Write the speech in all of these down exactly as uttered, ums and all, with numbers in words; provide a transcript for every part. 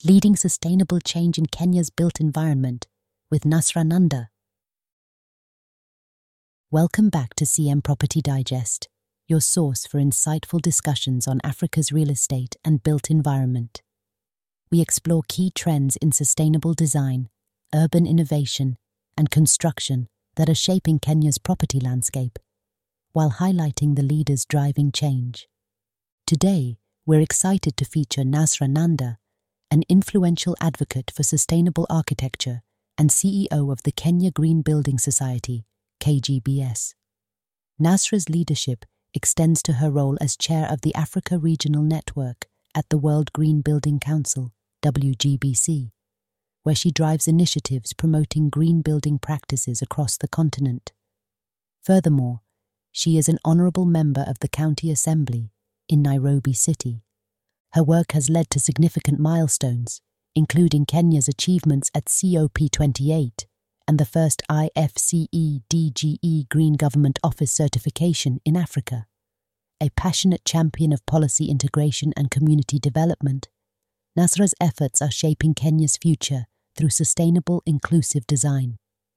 Leading Sustainable Change in Kenya's Built Environment with Nasra Nanda. Welcome back to C M Property Digest, your source for insightful discussions on Africa's real estate and built environment. We explore key trends in sustainable design, urban innovation, and construction that are shaping Kenya's property landscape, while highlighting the leaders driving change. Today, we're excited to feature Nasra Nanda, an influential advocate for sustainable architecture and C E O of the Kenya Green Building Society, K G B S. Nasra's leadership extends to her role as chair of the Africa Regional Network at the World Green Building Council, W G B C, where she drives initiatives promoting green building practices across the continent. Furthermore, she is an honourable member of the County Assembly in Nairobi City. Her work has led to significant milestones, including Kenya's achievements at C O P twenty-eight and the first I F C E D G E Green Government Office certification in Africa. A passionate champion of policy integration and community development, Nasra's efforts are shaping Kenya's future through sustainable, inclusive design.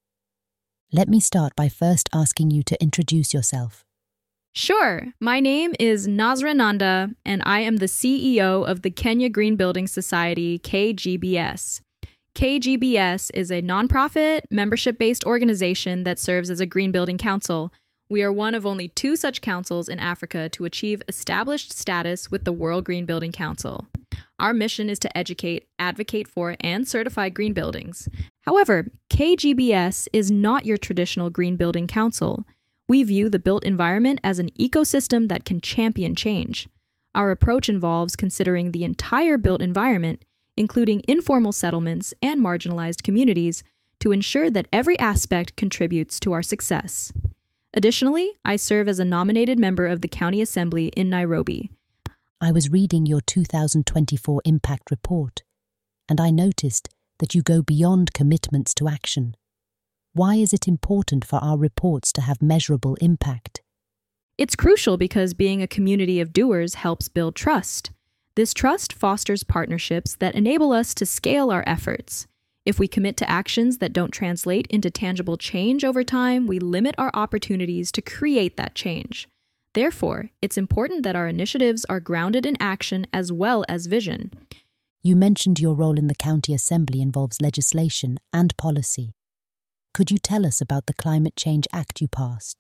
Let me start by first asking you to introduce yourself. Sure. My name is Nasra Nanda, and I am the C E O of the Kenya Green Building Society, K G B S. K G B S is a nonprofit, membership-based organization that serves as a green building council. We are one of only two such councils in Africa to achieve established status with the World Green Building Council. Our mission is to educate, advocate for, and certify green buildings. However, K G B S is not your traditional green building council. We view the built environment as an ecosystem that can champion change. Our approach involves considering the entire built environment, including informal settlements and marginalized communities, to ensure that every aspect contributes to our success. Additionally, I serve as a nominated member of the County Assembly in Nairobi. I was reading your two thousand twenty-four impact report, and I noticed that you go beyond commitments to action. Why is it important for our reports to have measurable impact? It's crucial because being a community of doers helps build trust. This trust fosters partnerships that enable us to scale our efforts. If we commit to actions that don't translate into tangible change over time, we limit our opportunities to create that change. Therefore, it's important that our initiatives are grounded in action as well as vision. You mentioned your role in the County Assembly involves legislation and policy. Could you tell us about the Climate Change Act you passed?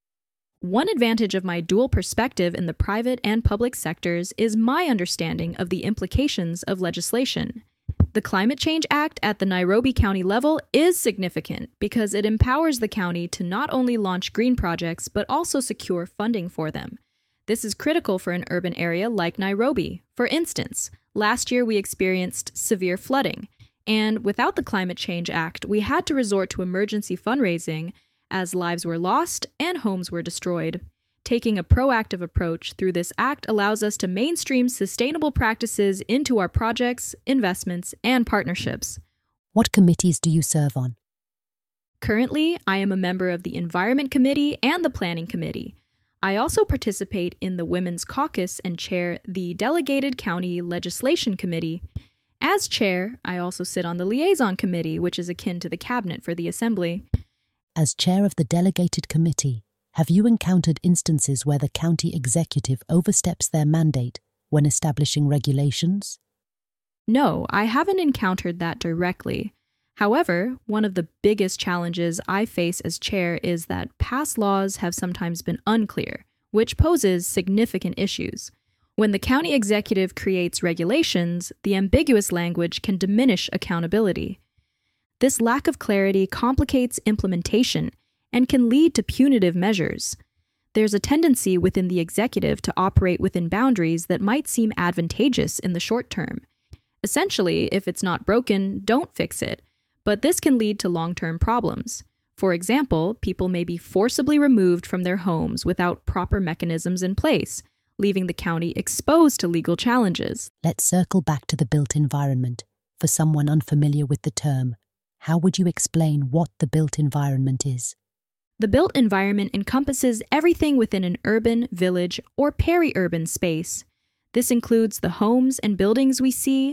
One advantage of my dual perspective in the private and public sectors is my understanding of the implications of legislation. The Climate Change Act at the Nairobi County level is significant because it empowers the county to not only launch green projects but also secure funding for them. This is critical for an urban area like Nairobi. For instance, last year we experienced severe flooding, and without the Climate Change Act, we had to resort to emergency fundraising as lives were lost and homes were destroyed. Taking a proactive approach through this act allows us to mainstream sustainable practices into our projects, investments, and partnerships. What committees do you serve on? Currently, I am a member of the Environment Committee and the Planning Committee. I also participate in the Women's Caucus and chair the Delegated County Legislation Committee. As chair, I also sit on the Liaison Committee, which is akin to the Cabinet for the Assembly. As chair of the Delegated Committee, have you encountered instances where the county executive oversteps their mandate when establishing regulations? No, I haven't encountered that directly. However, one of the biggest challenges I face as chair is that past laws have sometimes been unclear, which poses significant issues. When the county executive creates regulations, the ambiguous language can diminish accountability. This lack of clarity complicates implementation and can lead to punitive measures. There's a tendency within the executive to operate within boundaries that might seem advantageous in the short term. Essentially, if it's not broken, don't fix it, but this can lead to long-term problems. For example, people may be forcibly removed from their homes without proper mechanisms in place, leaving the county exposed to legal challenges. Let's circle back to the built environment. For someone unfamiliar with the term, how would you explain what the built environment is? The built environment encompasses everything within an urban, village, or peri-urban space. This includes the homes and buildings we see,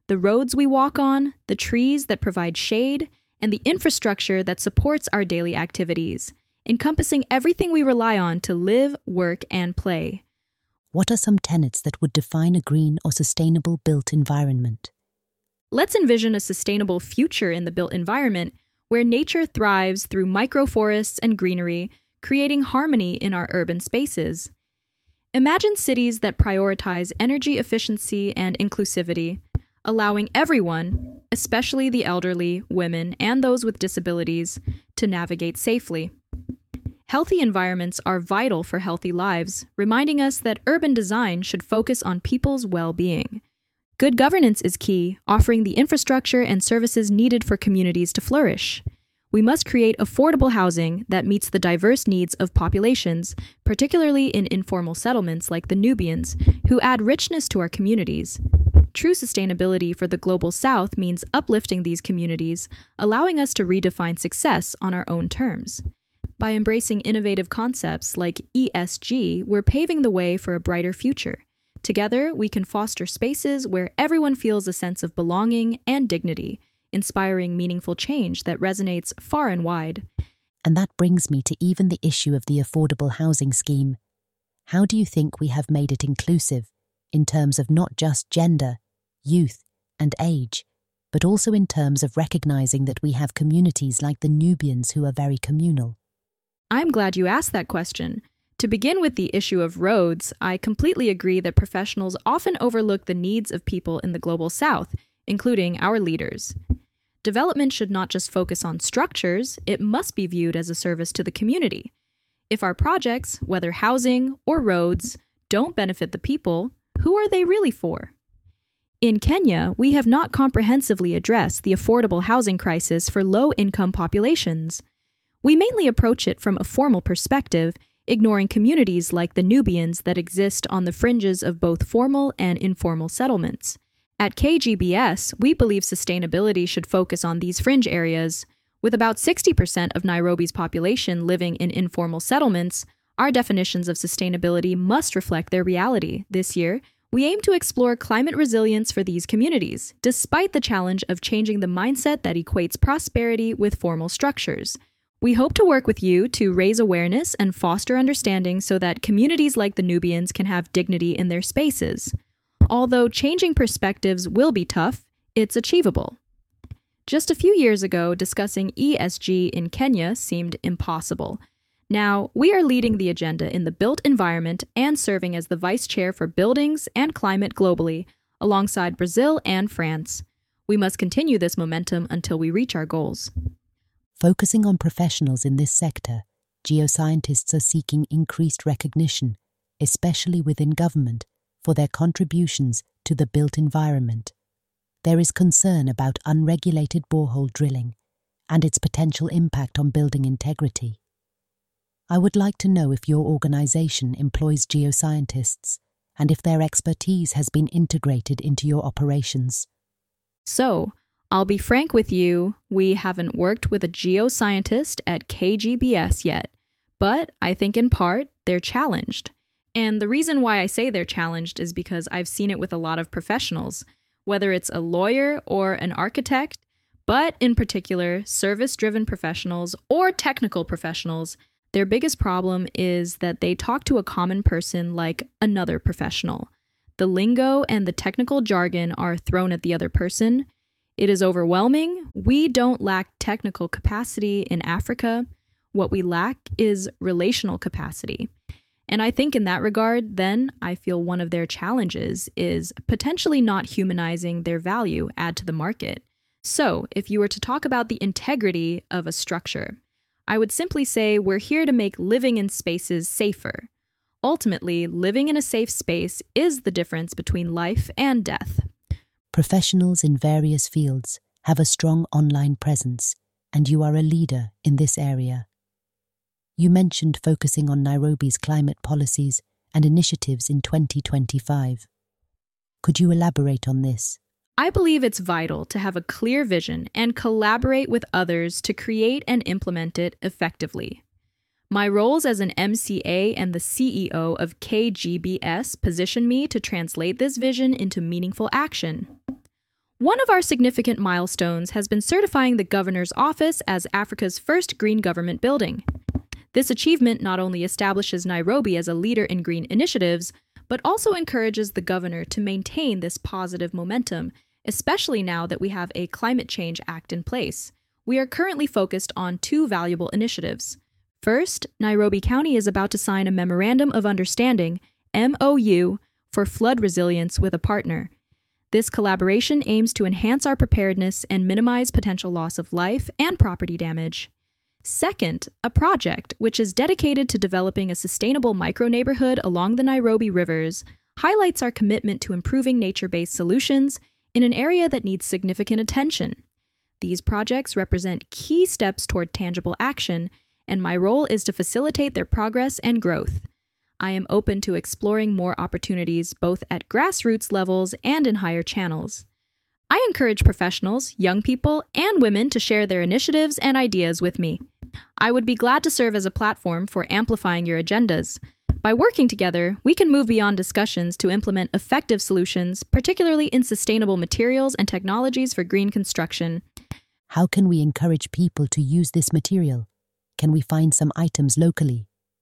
the roads we walk on, the trees that provide shade, and the infrastructure that supports our daily activities, encompassing everything we rely on to live, work, and play. What are some tenets that would define a green or sustainable built environment? Let's envision a sustainable future in the built environment where nature thrives through microforests and greenery, creating harmony in our urban spaces. Imagine cities that prioritize energy efficiency and inclusivity, allowing everyone, especially the elderly, women, and those with disabilities, to navigate safely. Healthy environments are vital for healthy lives, reminding us that urban design should focus on people's well-being. Good governance is key, offering the infrastructure and services needed for communities to flourish. We must create affordable housing that meets the diverse needs of populations, particularly in informal settlements like the Nubians, who add richness to our communities. True sustainability for the Global South means uplifting these communities, allowing us to redefine success on our own terms. By embracing innovative concepts like E S G, we're paving the way for a brighter future. Together, we can foster spaces where everyone feels a sense of belonging and dignity, inspiring meaningful change that resonates far and wide. And that brings me to even the issue of the affordable housing scheme. How do you think we have made it inclusive, in terms of not just gender, youth, and age, but also in terms of recognizing that we have communities like the Nubians who are very communal? I'm glad you asked that question. To begin with the issue of roads, I completely agree that professionals often overlook the needs of people in the Global South, including our leaders. Development should not just focus on structures, it must be viewed as a service to the community. If our projects, whether housing or roads, don't benefit the people, who are they really for? In Kenya, we have not comprehensively addressed the affordable housing crisis for low-income populations. We mainly approach it from a formal perspective, ignoring communities like the Nubians that exist on the fringes of both formal and informal settlements. At K G B S, we believe sustainability should focus on these fringe areas. With about sixty percent of Nairobi's population living in informal settlements, our definitions of sustainability must reflect their reality. This year, we aim to explore climate resilience for these communities, despite the challenge of changing the mindset that equates prosperity with formal structures. We hope to work with you to raise awareness and foster understanding so that communities like the Nubians can have dignity in their spaces. Although changing perspectives will be tough, it's achievable. Just a few years ago, discussing E S G in Kenya seemed impossible. Now, we are leading the agenda in the built environment and serving as the vice chair for buildings and climate globally, alongside Brazil and France. We must continue this momentum until we reach our goals. Focusing on professionals in this sector, geoscientists are seeking increased recognition, especially within government, for their contributions to the built environment. There is concern about unregulated borehole drilling and its potential impact on building integrity. I would like to know if your organization employs geoscientists and if their expertise has been integrated into your operations. So, I'll be frank with you, we haven't worked with a geoscientist at K G B S yet, but I think in part they're challenged. And the reason why I say they're challenged is because I've seen it with a lot of professionals, whether it's a lawyer or an architect, but in particular, service-driven professionals or technical professionals. Their biggest problem is that they talk to a common person like another professional. The lingo and the technical jargon are thrown at the other person. It is overwhelming. We don't lack technical capacity in Africa. What we lack is relational capacity. And I think in that regard, then, I feel one of their challenges is potentially not humanizing their value add to the market. So, if you were to talk about the integrity of a structure, I would simply say we're here to make living in spaces safer. Ultimately, living in a safe space is the difference between life and death. Professionals in various fields have a strong online presence, and you are a leader in this area. You mentioned focusing on Nairobi's climate policies and initiatives in twenty twenty-five. Could you elaborate on this? I believe it's vital to have a clear vision and collaborate with others to create and implement it effectively. My roles as an M C A and the C E O of K G B S position me to translate this vision into meaningful action. One of our significant milestones has been certifying the Governor's Office as Africa's first green government building. This achievement not only establishes Nairobi as a leader in green initiatives, but also encourages the governor to maintain this positive momentum, especially now that we have a Climate Change Act in place. We are currently focused on two valuable initiatives. First, Nairobi County is about to sign a Memorandum of Understanding, M O U, for flood resilience with a partner. This collaboration aims to enhance our preparedness and minimize potential loss of life and property damage. Second, a project which is dedicated to developing a sustainable micro-neighborhood along the Nairobi rivers highlights our commitment to improving nature-based solutions in an area that needs significant attention. These projects represent key steps toward tangible action, and my role is to facilitate their progress and growth. I am open to exploring more opportunities both at grassroots levels and in higher channels. I encourage professionals, young people, and women to share their initiatives and ideas with me. I would be glad to serve as a platform for amplifying your agendas. By working together, we can move beyond discussions to implement effective solutions, particularly in sustainable materials and technologies for green construction. How can we encourage people to use this material? Can we find some items locally?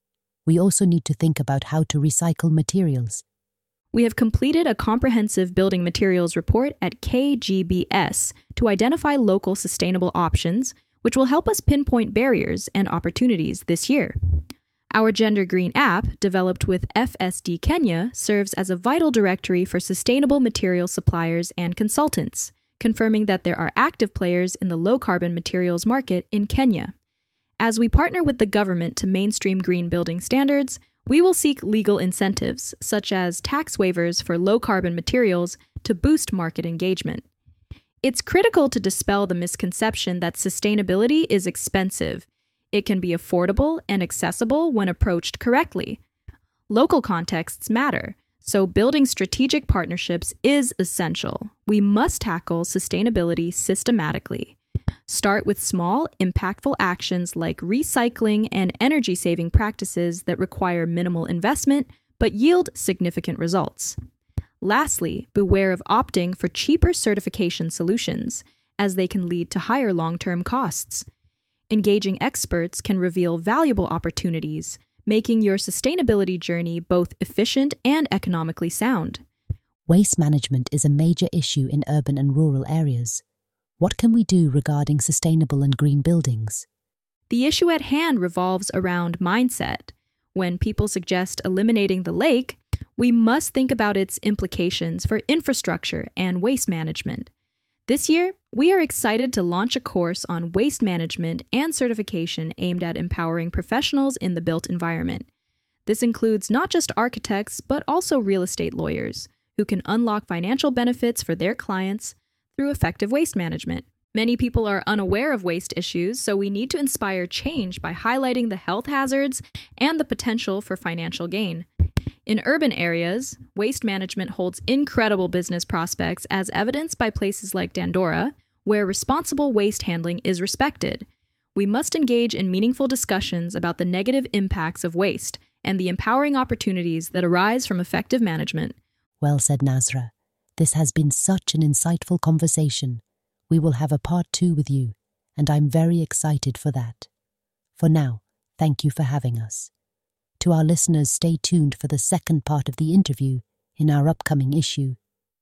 We also need to think about how to recycle materials. We have completed a comprehensive building materials report at K G B S to identify local sustainable options, which will help us pinpoint barriers and opportunities this year. Our Gender Green app, developed with F S D Kenya, serves as a vital directory for sustainable material suppliers and consultants, confirming that there are active players in the low-carbon materials market in Kenya. As we partner with the government to mainstream green building standards, we will seek legal incentives, such as tax waivers for low-carbon materials, to boost market engagement. It's critical to dispel the misconception that sustainability is expensive. It can be affordable and accessible when approached correctly. Local contexts matter, so building strategic partnerships is essential. We must tackle sustainability systematically. Start with small, impactful actions like recycling and energy-saving practices that require minimal investment but yield significant results. Lastly, beware of opting for cheaper certification solutions, as they can lead to higher long-term costs. Engaging experts can reveal valuable opportunities, making your sustainability journey both efficient and economically sound. Waste management is a major issue in urban and rural areas. What can we do regarding sustainable and green buildings? The issue at hand revolves around mindset. When people suggest eliminating the lake, we must think about its implications for infrastructure and waste management. This year, we are excited to launch a course on waste management and certification aimed at empowering professionals in the built environment. This includes not just architects, but also real estate lawyers, who can unlock financial benefits for their clients through effective waste management. Many people are unaware of waste issues, so we need to inspire change by highlighting the health hazards and the potential for financial gain. In urban areas, waste management holds incredible business prospects, as evidenced by places like Dandora, where responsible waste handling is respected. We must engage in meaningful discussions about the negative impacts of waste and the empowering opportunities that arise from effective management. Well said, Nazra. This has been such an insightful conversation. We will have a part two with you, and I'm very excited for that. For now, thank you for having us. To our listeners, stay tuned for the second part of the interview in our upcoming issue.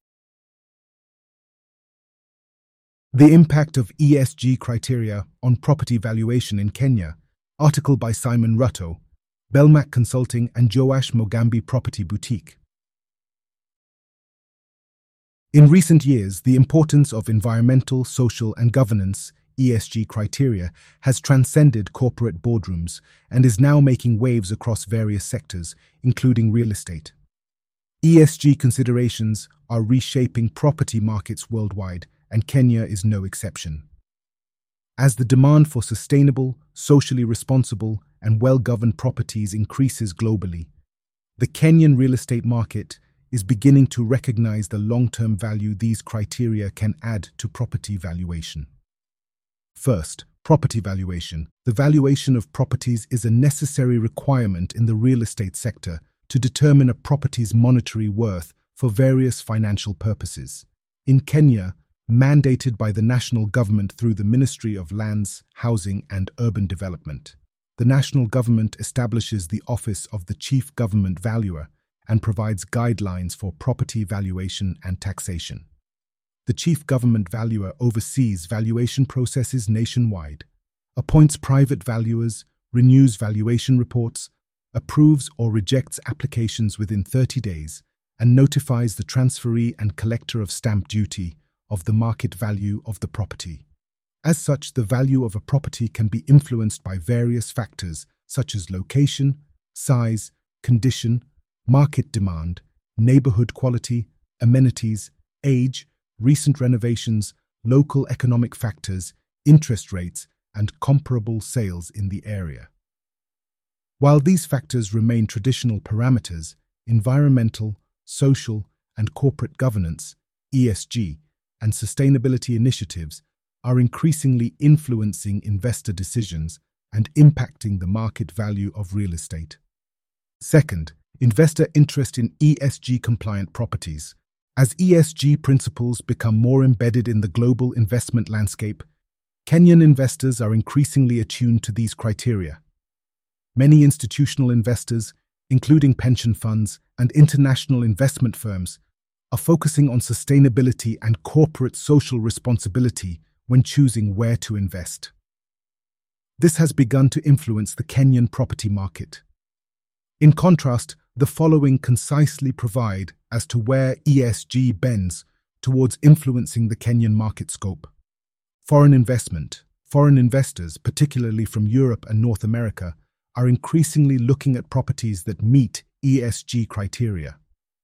The Impact of E S G Criteria on Property Valuation in Kenya, article by Simon Ruto, Belmac Consulting and Joash Mogambi Property Boutique. In recent years, the importance of environmental, social, and governance E S G criteria has transcended corporate boardrooms and is now making waves across various sectors, including real estate. E S G considerations are reshaping property markets worldwide, and Kenya is no exception. As the demand for sustainable, socially responsible, and well-governed properties increases globally, the Kenyan real estate market is beginning to recognize the long-term value these criteria can add to property valuation. First, property valuation. The valuation of properties is a necessary requirement in the real estate sector to determine a property's monetary worth for various financial purposes. In Kenya, mandated by the national government through the Ministry of Lands, Housing and Urban Development. The national government establishes the office of the Chief Government Valuer and provides guidelines for property valuation and taxation. The Chief Government Valuer oversees valuation processes nationwide, appoints private valuers, renews valuation reports, approves or rejects applications within thirty days, and notifies the transferee and collector of stamp duty of the market value of the property. As such, the value of a property can be influenced by various factors such as location, size, condition, market demand, neighborhood quality, amenities, age, recent renovations, local economic factors, interest rates, and comparable sales in the area. While these factors remain traditional parameters, environmental, social, and corporate governance, E S G, and sustainability initiatives are increasingly influencing investor decisions and impacting the market value of real estate. Second, investor interest in E S G-compliant properties. As E S G principles become more embedded in the global investment landscape, Kenyan investors are increasingly attuned to these criteria. Many institutional investors, including pension funds and international investment firms, are focusing on sustainability and corporate social responsibility when choosing where to invest. This has begun to influence the Kenyan property market. In contrast, the following concisely provide as to where E S G bends towards influencing the Kenyan market scope. Foreign investment. Foreign investors, particularly from Europe and North America, are increasingly looking at properties that meet E S G criteria.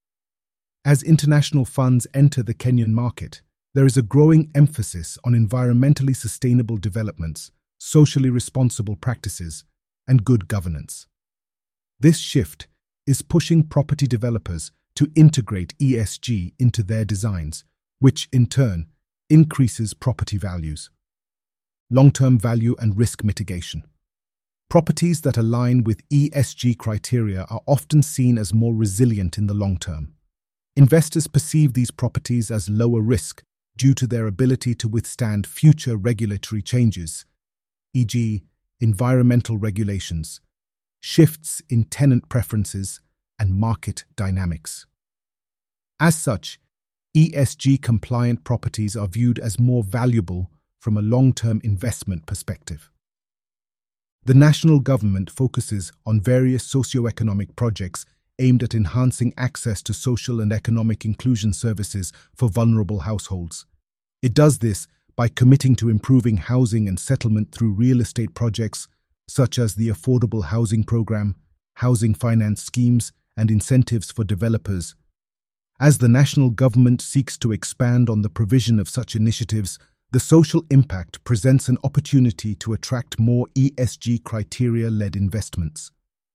As international funds enter the Kenyan market, there is a growing emphasis on environmentally sustainable developments, socially responsible practices, and good governance. This shift is pushing property developers to integrate E S G into their designs, which, in turn, increases property values. Long-term value and risk mitigation. Properties that align with E S G criteria are often seen as more resilient in the long term. Investors perceive these properties as lower risk due to their ability to withstand future regulatory changes, for example, environmental regulations, shifts in tenant preferences, and market dynamics. As such, E S G-compliant properties are viewed as more valuable from a long-term investment perspective. The national government focuses on various socio-economic projects aimed at enhancing access to social and economic inclusion services for vulnerable households. It does this by committing to improving housing and settlement through real estate projects such as the Affordable Housing Program, housing finance schemes, and incentives for developers. As the national government seeks to expand on the provision of such initiatives, the social impact presents an opportunity to attract more E S G criteria-led investments.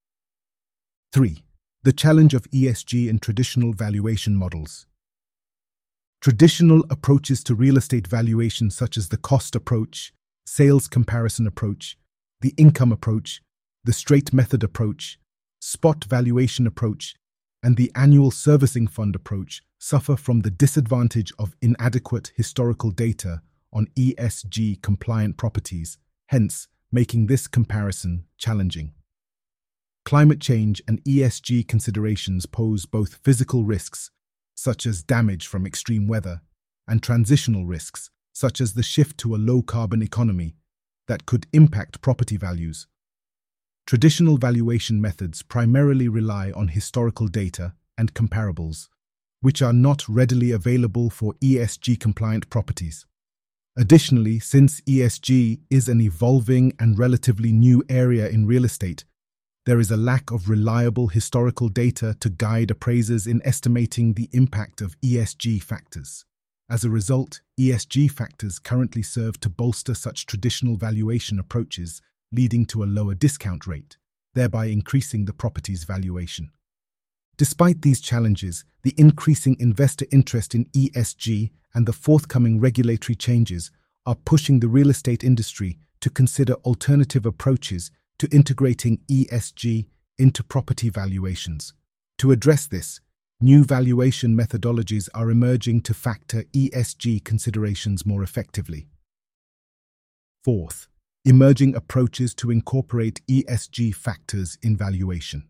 three. The challenge of E S G in traditional valuation models. Traditional approaches to real estate valuation such as the cost approach, sales comparison approach, the income approach, the straight method approach, spot valuation approach, and the annual servicing fund approach suffer from the disadvantage of inadequate historical data on E S G-compliant properties, hence making this comparison challenging. Climate change and E S G considerations pose both physical risks, such as damage from extreme weather, and transitional risks, such as the shift to a low-carbon economy, that could impact property values. Traditional valuation methods primarily rely on historical data and comparables, which are not readily available for E S G-compliant properties. Additionally, since E S G is an evolving and relatively new area in real estate, there is a lack of reliable historical data to guide appraisers in estimating the impact of E S G factors. As a result, E S G factors currently serve to bolster such traditional valuation approaches, leading to a lower discount rate, thereby increasing the property's valuation. Despite these challenges, the increasing investor interest in E S G and the forthcoming regulatory changes are pushing the real estate industry to consider alternative approaches to integrating E S G into property valuations. To address this, new valuation methodologies are emerging to factor E S G considerations more effectively. Fourth, emerging approaches to incorporate E S G factors in valuation.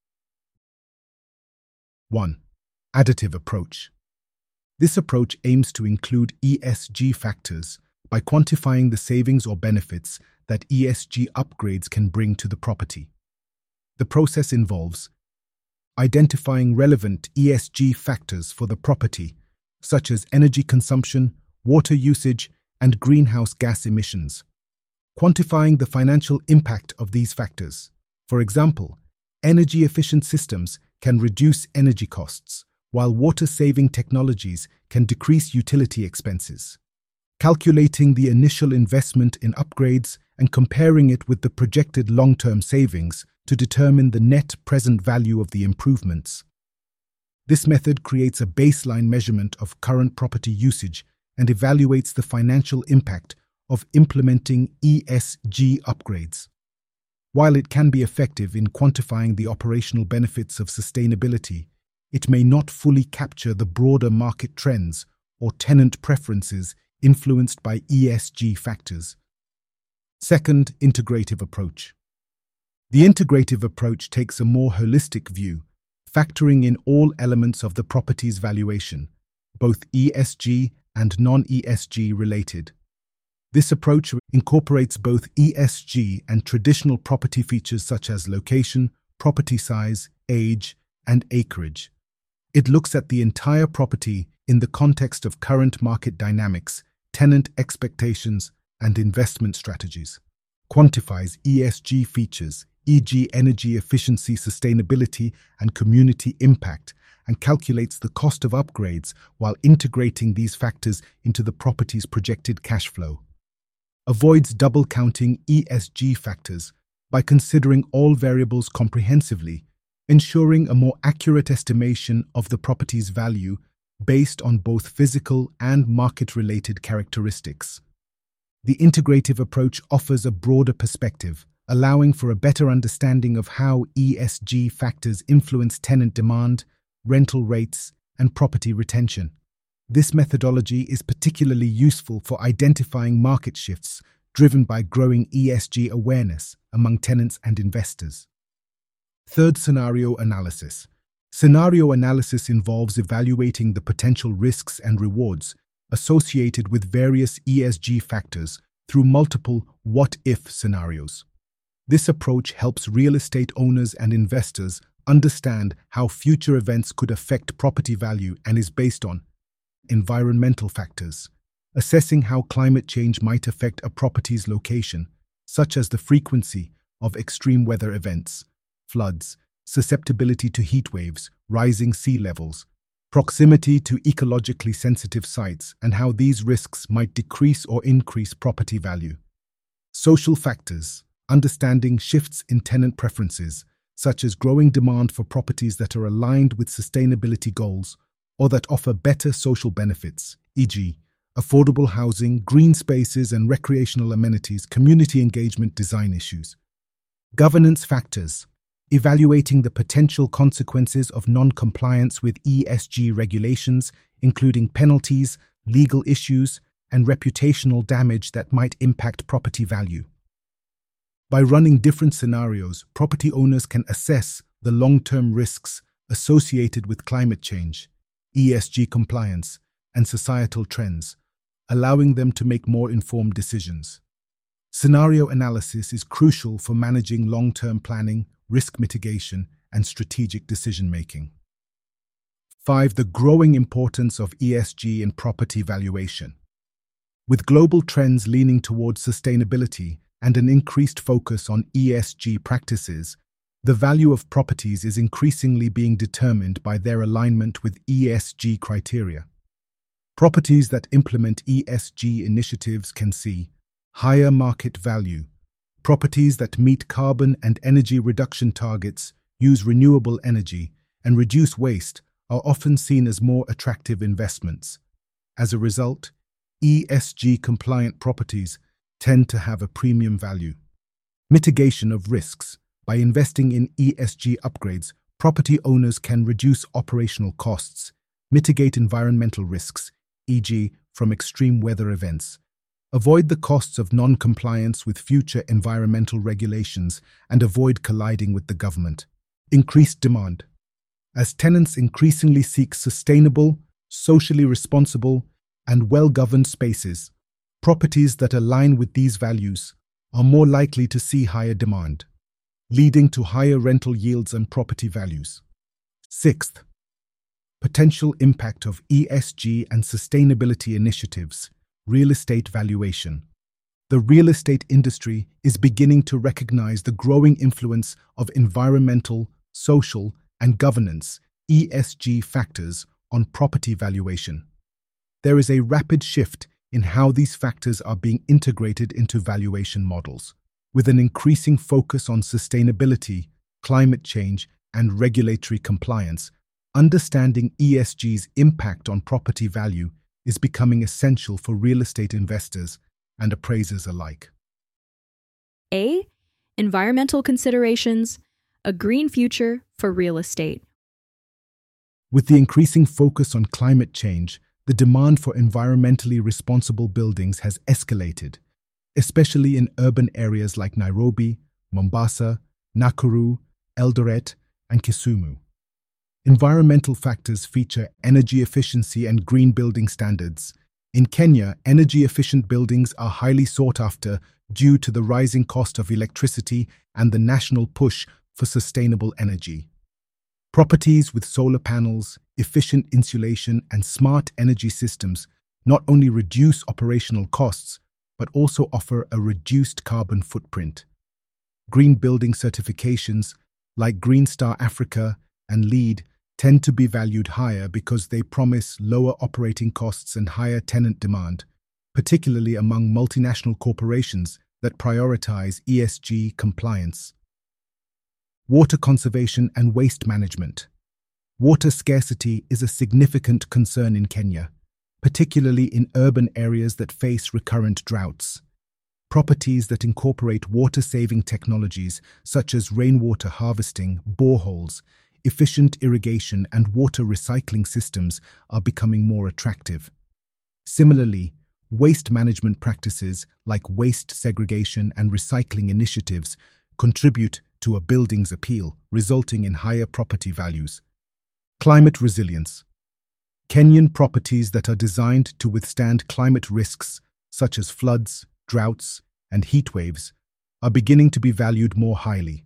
one. Additive approach. This approach aims to include E S G factors by quantifying the savings or benefits that E S G upgrades can bring to the property. The process involves identifying relevant E S G factors for the property, such as energy consumption, water usage, and greenhouse gas emissions. Quantifying the financial impact of these factors. For example, energy-efficient systems can reduce energy costs, while water-saving technologies can decrease utility expenses. Calculating the initial investment in upgrades and comparing it with the projected long-term savings to determine the net present value of the improvements. This method creates a baseline measurement of current property usage and evaluates the financial impact of implementing E S G upgrades. While it can be effective in quantifying the operational benefits of sustainability, it may not fully capture the broader market trends or tenant preferences influenced by E S G factors. Second, integrative approach. The integrative approach takes a more holistic view, factoring in all elements of the property's valuation, both E S G and non-E S G related. This approach incorporates both E S G and traditional property features such as location, property size, age, and acreage. It looks at the entire property in the context of current market dynamics, tenant expectations, and investment strategies. Quantifies E S G features, for example energy efficiency, sustainability, and community impact, and calculates the cost of upgrades while integrating these factors into the property's projected cash flow. Avoids double-counting E S G factors by considering all variables comprehensively, ensuring a more accurate estimation of the property's value based on both physical and market-related characteristics. The integrative approach offers a broader perspective, allowing for a better understanding of how E S G factors influence tenant demand, rental rates, and property retention. This methodology is particularly useful for identifying market shifts driven by growing E S G awareness among tenants and investors. Third, scenario analysis. Scenario analysis involves evaluating the potential risks and rewards associated with various E S G factors through multiple what-if scenarios. This approach helps real estate owners and investors understand how future events could affect property value and is based on environmental factors, assessing how climate change might affect a property's location, such as the frequency of extreme weather events, floods, susceptibility to heat waves, rising sea levels, proximity to ecologically sensitive sites, and how these risks might decrease or increase property value. Social factors, understanding shifts in tenant preferences, such as growing demand for properties that are aligned with sustainability goals or that offer better social benefits, for example, affordable housing, green spaces and recreational amenities, community engagement, design issues. Governance factors, evaluating the potential consequences of non-compliance with E S G regulations, including penalties, legal issues, and reputational damage that might impact property value. By running different scenarios, property owners can assess the long-term risks associated with climate change, E S G compliance, and societal trends, allowing them to make more informed decisions. Scenario analysis is crucial for managing long-term planning, risk mitigation, and strategic decision-making. Five, the growing importance of E S G in property valuation. With global trends leaning towards sustainability and an increased focus on E S G practices, the value of properties is increasingly being determined by their alignment with E S G criteria. Properties that implement E S G initiatives can see higher market value. Properties that meet carbon and energy reduction targets, use renewable energy, and reduce waste are often seen as more attractive investments. As a result, E S G-compliant properties tend to have a premium value. Mitigation of risks. By investing in E S G upgrades, property owners can reduce operational costs, mitigate environmental risks, for example from extreme weather events, avoid the costs of non-compliance with future environmental regulations, and avoid colliding with the government. Increased demand. As tenants increasingly seek sustainable, socially responsible, and well-governed spaces, properties that align with these values are more likely to see higher demand, leading to higher rental yields and property values. Sixth, potential impact of E S G and sustainability initiatives, real estate valuation. The real estate industry is beginning to recognize the growing influence of environmental, social, and governance E S G factors on property valuation. There is a rapid shift in how these factors are being integrated into valuation models, with an increasing focus on sustainability, climate change, and regulatory compliance. Understanding E S G's impact on property value is becoming essential for real estate investors and appraisers alike. A. Environmental considerations, a green future for real estate. With the increasing focus on climate change, the demand for environmentally responsible buildings has escalated, especially in urban areas like Nairobi, Mombasa, Nakuru, Eldoret, and Kisumu. Environmental factors feature energy efficiency and green building standards. In Kenya, energy-efficient buildings are highly sought after due to the rising cost of electricity and the national push for sustainable energy. Properties with solar panels, efficient insulation, and smart energy systems not only reduce operational costs, but also offer a reduced carbon footprint. Green building certifications, like Green Star Africa and LEED, tend to be valued higher because they promise lower operating costs and higher tenant demand, particularly among multinational corporations that prioritize E S G compliance. Water conservation and waste management. Water scarcity is a significant concern in Kenya, particularly in urban areas that face recurrent droughts. Properties that incorporate water-saving technologies such as rainwater harvesting, boreholes, efficient irrigation, and water recycling systems are becoming more attractive. Similarly, waste management practices like waste segregation and recycling initiatives contribute to a building's appeal, resulting in higher property values. Climate resilience. Kenyan properties that are designed to withstand climate risks such as floods, droughts, and heat waves are beginning to be valued more highly.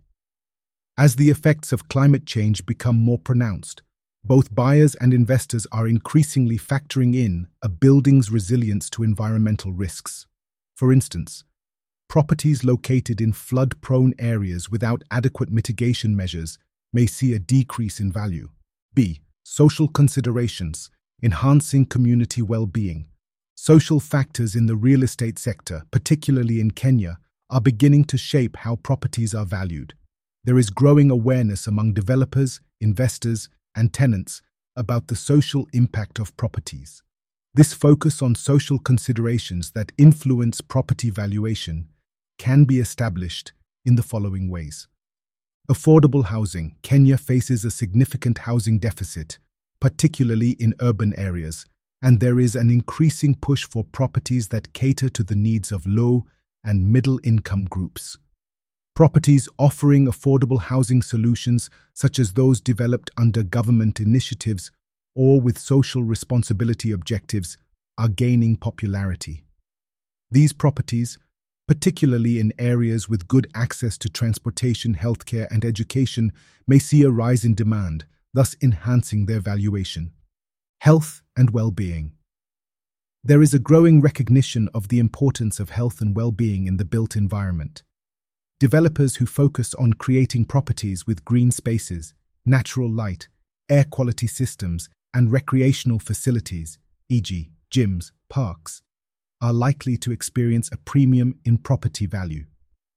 As the effects of climate change become more pronounced, both buyers and investors are increasingly factoring in a building's resilience to environmental risks. For instance, properties located in flood-prone areas without adequate mitigation measures may see a decrease in value. B. Social considerations, enhancing community well-being. Social factors in the real estate sector, particularly in Kenya, are beginning to shape how properties are valued. There is growing awareness among developers, investors, and tenants about the social impact of properties. This focus on social considerations that influence property valuation can be established in the following ways. Affordable housing. Kenya faces a significant housing deficit, particularly in urban areas, and there is an increasing push for properties that cater to the needs of low and middle-income groups. Properties offering affordable housing solutions, such as those developed under government initiatives or with social responsibility objectives, are gaining popularity. These properties, particularly in areas with good access to transportation, healthcare, and education, may see a rise in demand, thus enhancing their valuation. Health and well-being. There is a growing recognition of the importance of health and well-being in the built environment. Developers who focus on creating properties with green spaces, natural light, air quality systems, and recreational facilities, for example, gyms, parks, are likely to experience a premium in property value.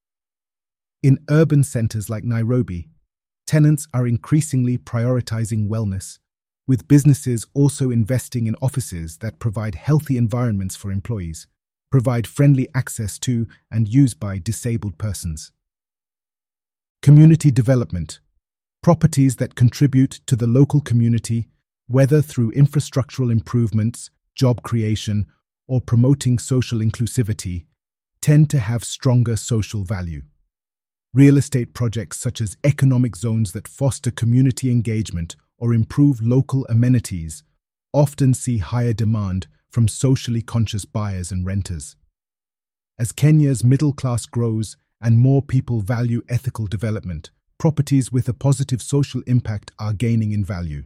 In urban centers like Nairobi, tenants are increasingly prioritizing wellness, with businesses also investing in offices that provide healthy environments for employees, provide friendly access to and used by disabled persons. Community development. properties that contribute to the local community, whether through infrastructural improvements, job creation, or promoting social inclusivity, tend to have stronger social value. Real estate projects such as economic zones that foster community engagement or improve local amenities often see higher demand from socially conscious buyers and renters. As Kenya's middle class grows and more people value ethical development, properties with a positive social impact are gaining in value.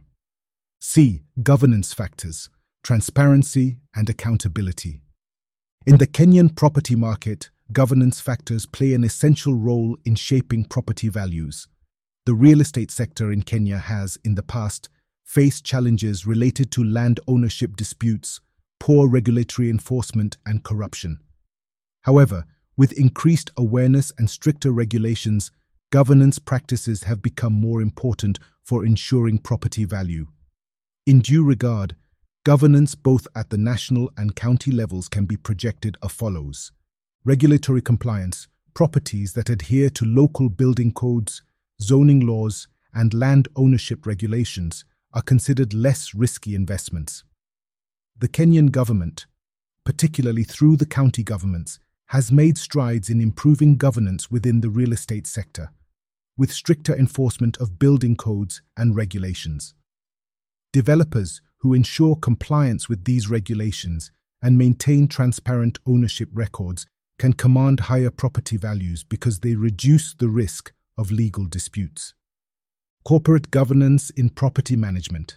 C. Governance factors, transparency and accountability. In the Kenyan property market, governance factors play an essential role in shaping property values. The real estate sector in Kenya has, in the past, faced challenges related to land ownership disputes, poor regulatory enforcement, and corruption. However, with increased awareness and stricter regulations, governance practices have become more important for ensuring property value. In due regard, governance both at the national and county levels can be projected as follows. Regulatory compliance, properties that adhere to local building codes, zoning laws, and land ownership regulations are considered less risky investments. The Kenyan government, particularly through the county governments, has made strides in improving governance within the real estate sector, with stricter enforcement of building codes and regulations. Developers who ensure compliance with these regulations and maintain transparent ownership records can command higher property values because they reduce the risk of legal disputes. Corporate governance in property management.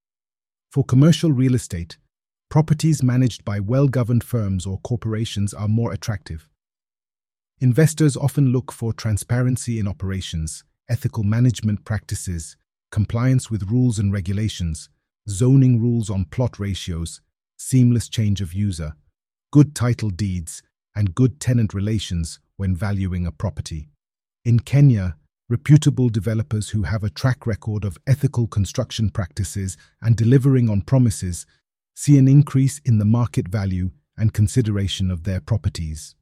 For commercial real estate, properties managed by well-governed firms or corporations are more attractive. Investors often look for transparency in operations, ethical management practices, compliance with rules and regulations, zoning rules on plot ratios, seamless change of user, good title deeds, and good tenant relations when valuing a property. In Kenya, reputable developers who have a track record of ethical construction practices and delivering on promises see an increase in the market value and consideration of their properties.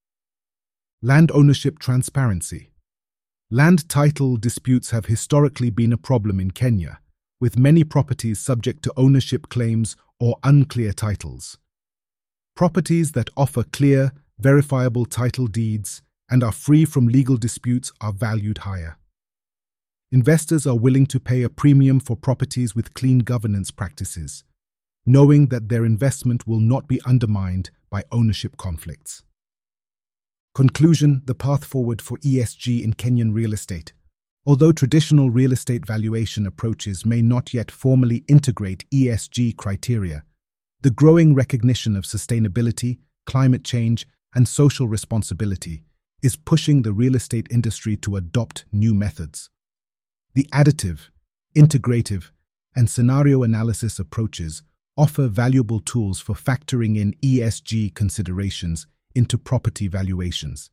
Land ownership transparency. Land title disputes have historically been a problem in Kenya, with many properties subject to ownership claims or unclear titles. Properties that offer clear, verifiable title deeds and are free from legal disputes are valued higher. Investors are willing to pay a premium for properties with clean governance practices, knowing that their investment will not be undermined by ownership conflicts. Conclusion: the path forward for E S G in Kenyan real estate. Although traditional real estate valuation approaches may not yet formally integrate E S G criteria, the growing recognition of sustainability, climate change, and social responsibility is pushing the real estate industry to adopt new methods. The additive, integrative, and scenario analysis approaches offer valuable tools for factoring in E S G considerations into property valuations.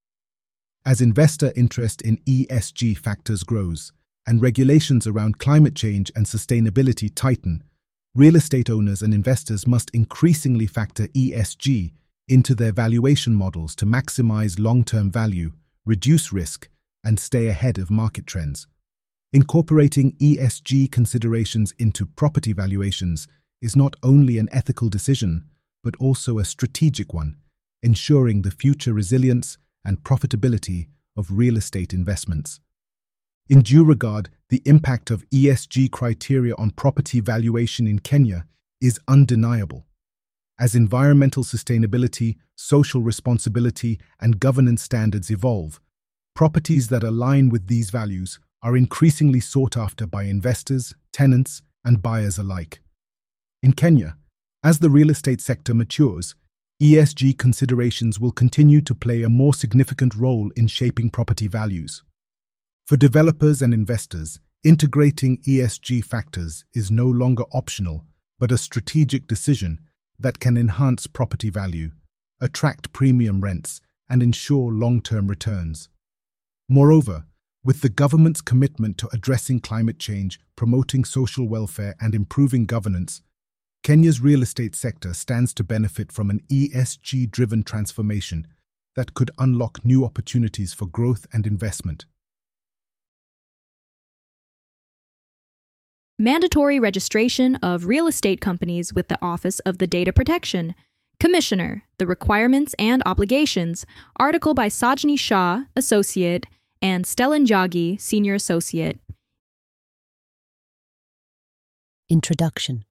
As investor interest in E S G factors grows and regulations around climate change and sustainability tighten, real estate owners and investors must increasingly factor E S G into their valuation models to maximize long-term value, reduce risk, and stay ahead of market trends. Incorporating E S G considerations into property valuations is not only an ethical decision, but also a strategic one, ensuring the future resilience and profitability of real estate investments. In due regard, the impact of E S G criteria on property valuation in Kenya is undeniable. As environmental sustainability, social responsibility, and governance standards evolve, properties that align with these values are increasingly sought after by investors, tenants, and buyers alike. In Kenya, as the real estate sector matures, E S G considerations will continue to play a more significant role in shaping property values. For developers and investors, integrating E S G factors is no longer optional, but a strategic decision that can enhance property value, attract premium rents, and ensure long-term returns. Moreover, with the government's commitment to addressing climate change, promoting social welfare, and improving governance, Kenya's real estate sector stands to benefit from an E S G-driven transformation that could unlock new opportunities for growth and investment. Mandatory registration of real estate companies with the Office of the Data Protection Commissioner, the requirements and obligations, article by Sajni Shah, Associate, and Stellan Jaggi, Senior Associate. Introduction.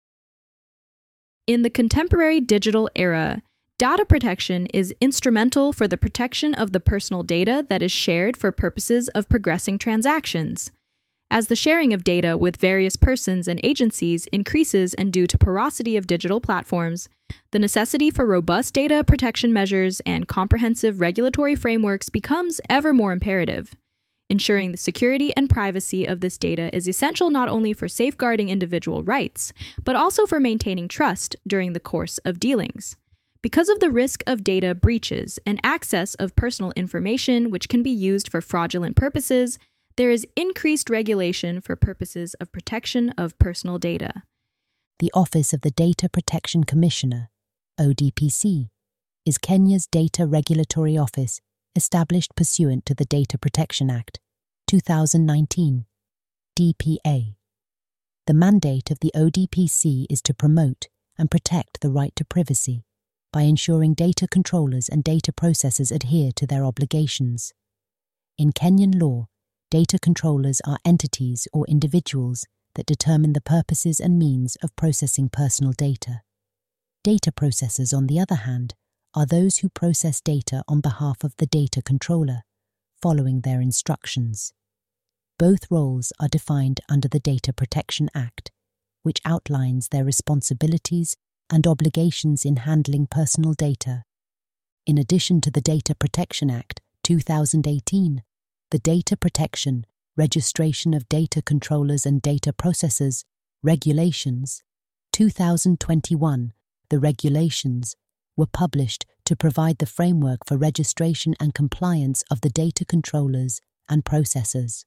In the contemporary digital era, data protection is instrumental for the protection of the personal data that is shared for purposes of progressing transactions. As the sharing of data with various persons and agencies increases and due to porosity of digital platforms, the necessity for robust data protection measures and comprehensive regulatory frameworks becomes ever more imperative. Ensuring the security and privacy of this data is essential not only for safeguarding individual rights, but also for maintaining trust during the course of dealings. Because of the risk of data breaches and access of personal information which can be used for fraudulent purposes, there is increased regulation for purposes of protection of personal data. The Office of the Data Protection Commissioner, O D P C, is Kenya's data regulatory office established pursuant to the Data Protection Act, two thousand nineteen, D P A. The mandate of the O D P C is to promote and protect the right to privacy by ensuring data controllers and data processors adhere to their obligations. In Kenyan law, data controllers are entities or individuals that determine the purposes and means of processing personal data. Data processors, on the other hand, are those who process data on behalf of the data controller, following their instructions. Both roles are defined under the Data Protection Act, which outlines their responsibilities and obligations in handling personal data. In addition to the Data Protection Act, two thousand eighteen, the Data Protection, Registration of Data Controllers and Data Processors, Regulations, two thousand twenty-one, the regulations were published to provide the framework for registration and compliance of the data controllers and processors.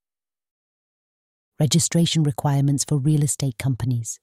Registration requirements for real estate companies.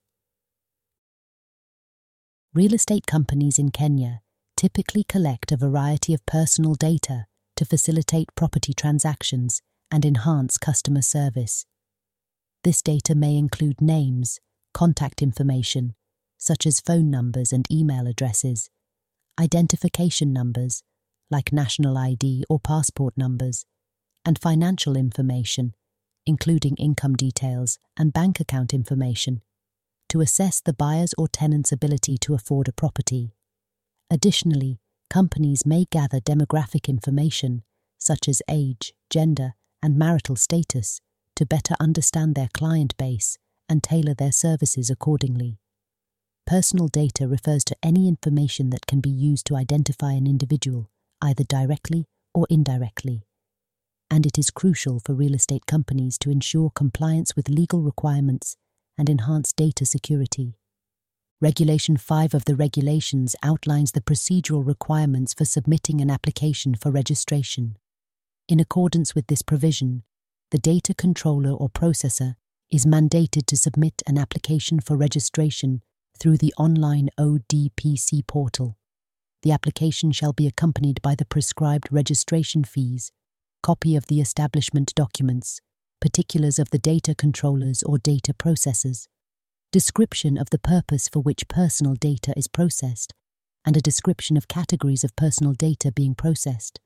Real estate companies in Kenya typically collect a variety of personal data to facilitate property transactions and enhance customer service. This data may include names, contact information, such as phone numbers and email addresses, identification numbers, like national I D or passport numbers, and financial information, including income details and bank account information, to assess the buyer's or tenant's ability to afford a property. Additionally, companies may gather demographic information, such as age, gender, and marital status, to better understand their client base and tailor their services accordingly. Personal data refers to any information that can be used to identify an individual, either directly or indirectly, and it is crucial for real estate companies to ensure compliance with legal requirements and enhance data security. Regulation five of the regulations outlines the procedural requirements for submitting an application for registration. In accordance with this provision, the data controller or processor is mandated to submit an application for registration through the online O D P C portal. The application shall be accompanied by the prescribed registration fees, copy of the establishment documents, particulars of the data controllers or data processors, description of the purpose for which personal data is processed, and a description of categories of personal data being processed.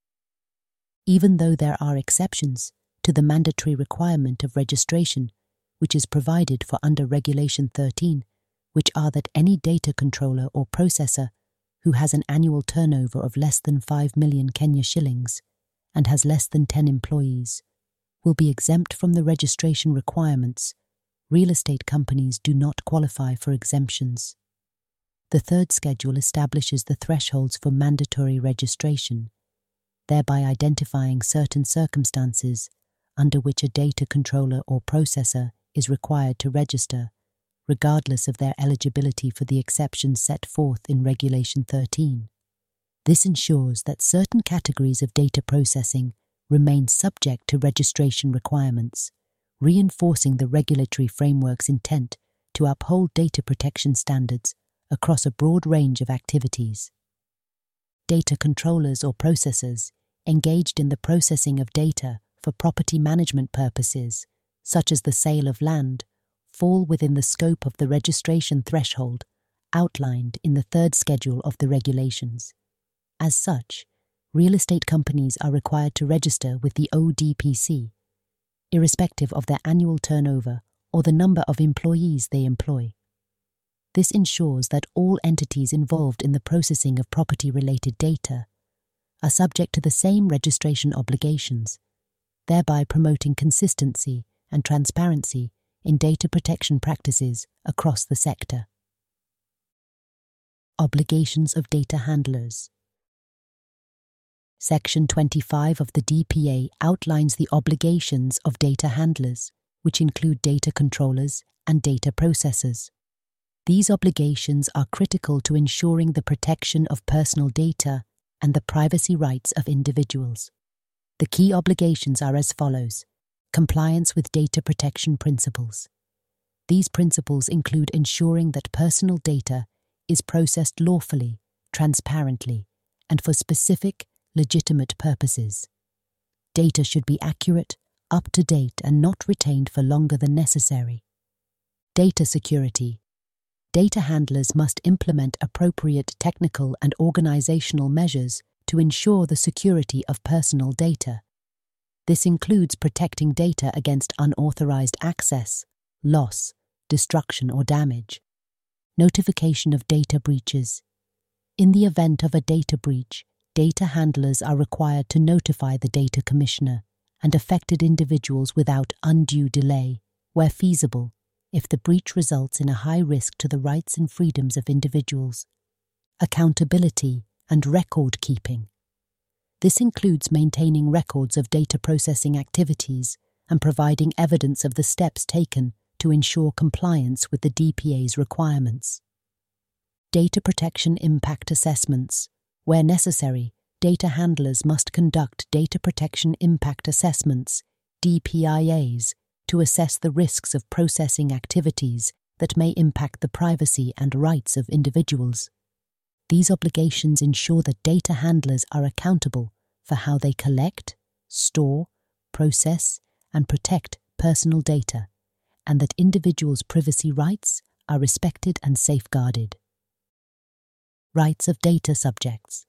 Even though there are exceptions to the mandatory requirement of registration, which is provided for under Regulation thirteen, which are that any data controller or processor who has an annual turnover of less than five million Kenya shillings and has less than ten employees, will be exempt from the registration requirements. Real estate companies do not qualify for exemptions. The third schedule establishes the thresholds for mandatory registration, thereby identifying certain circumstances under which a data controller or processor is required to register, regardless of their eligibility for the exceptions set forth in Regulation thirteen. This ensures that certain categories of data processing remain subject to registration requirements, reinforcing the regulatory framework's intent to uphold data protection standards across a broad range of activities. Data controllers or processors engaged in the processing of data for property management purposes, such as the sale of land, fall within the scope of the registration threshold outlined in the third schedule of the regulations. As such, real estate companies are required to register with the O D P C, irrespective of their annual turnover or the number of employees they employ. This ensures that all entities involved in the processing of property-related data are subject to the same registration obligations, thereby promoting consistency and transparency in data protection practices across the sector. Obligations of data handlers. Section twenty-five of the D P A outlines the obligations of data handlers, which include data controllers and data processors. These obligations are critical to ensuring the protection of personal data and the privacy rights of individuals. The key obligations are as follows: compliance with data protection principles. These principles include ensuring that personal data is processed lawfully, transparently, and for specific, legitimate purposes. Data should be accurate, up-to-date, and not retained for longer than necessary. Data security. Data handlers must implement appropriate technical and organizational measures to ensure the security of personal data. This includes protecting data against unauthorized access, loss, destruction, or damage. Notification of data breaches. In the event of a data breach, data handlers are required to notify the data commissioner and affected individuals without undue delay, where feasible, if the breach results in a high risk to the rights and freedoms of individuals. Accountability and record keeping. This includes maintaining records of data processing activities and providing evidence of the steps taken to ensure compliance with the D P A's requirements. Data protection impact assessments. Where necessary, data handlers must conduct data protection impact assessments, D P I As, to assess the risks of processing activities that may impact the privacy and rights of individuals. These obligations ensure that data handlers are accountable for how they collect, store, process, and protect personal data, and that individuals' privacy rights are respected and safeguarded. Rights of data subjects.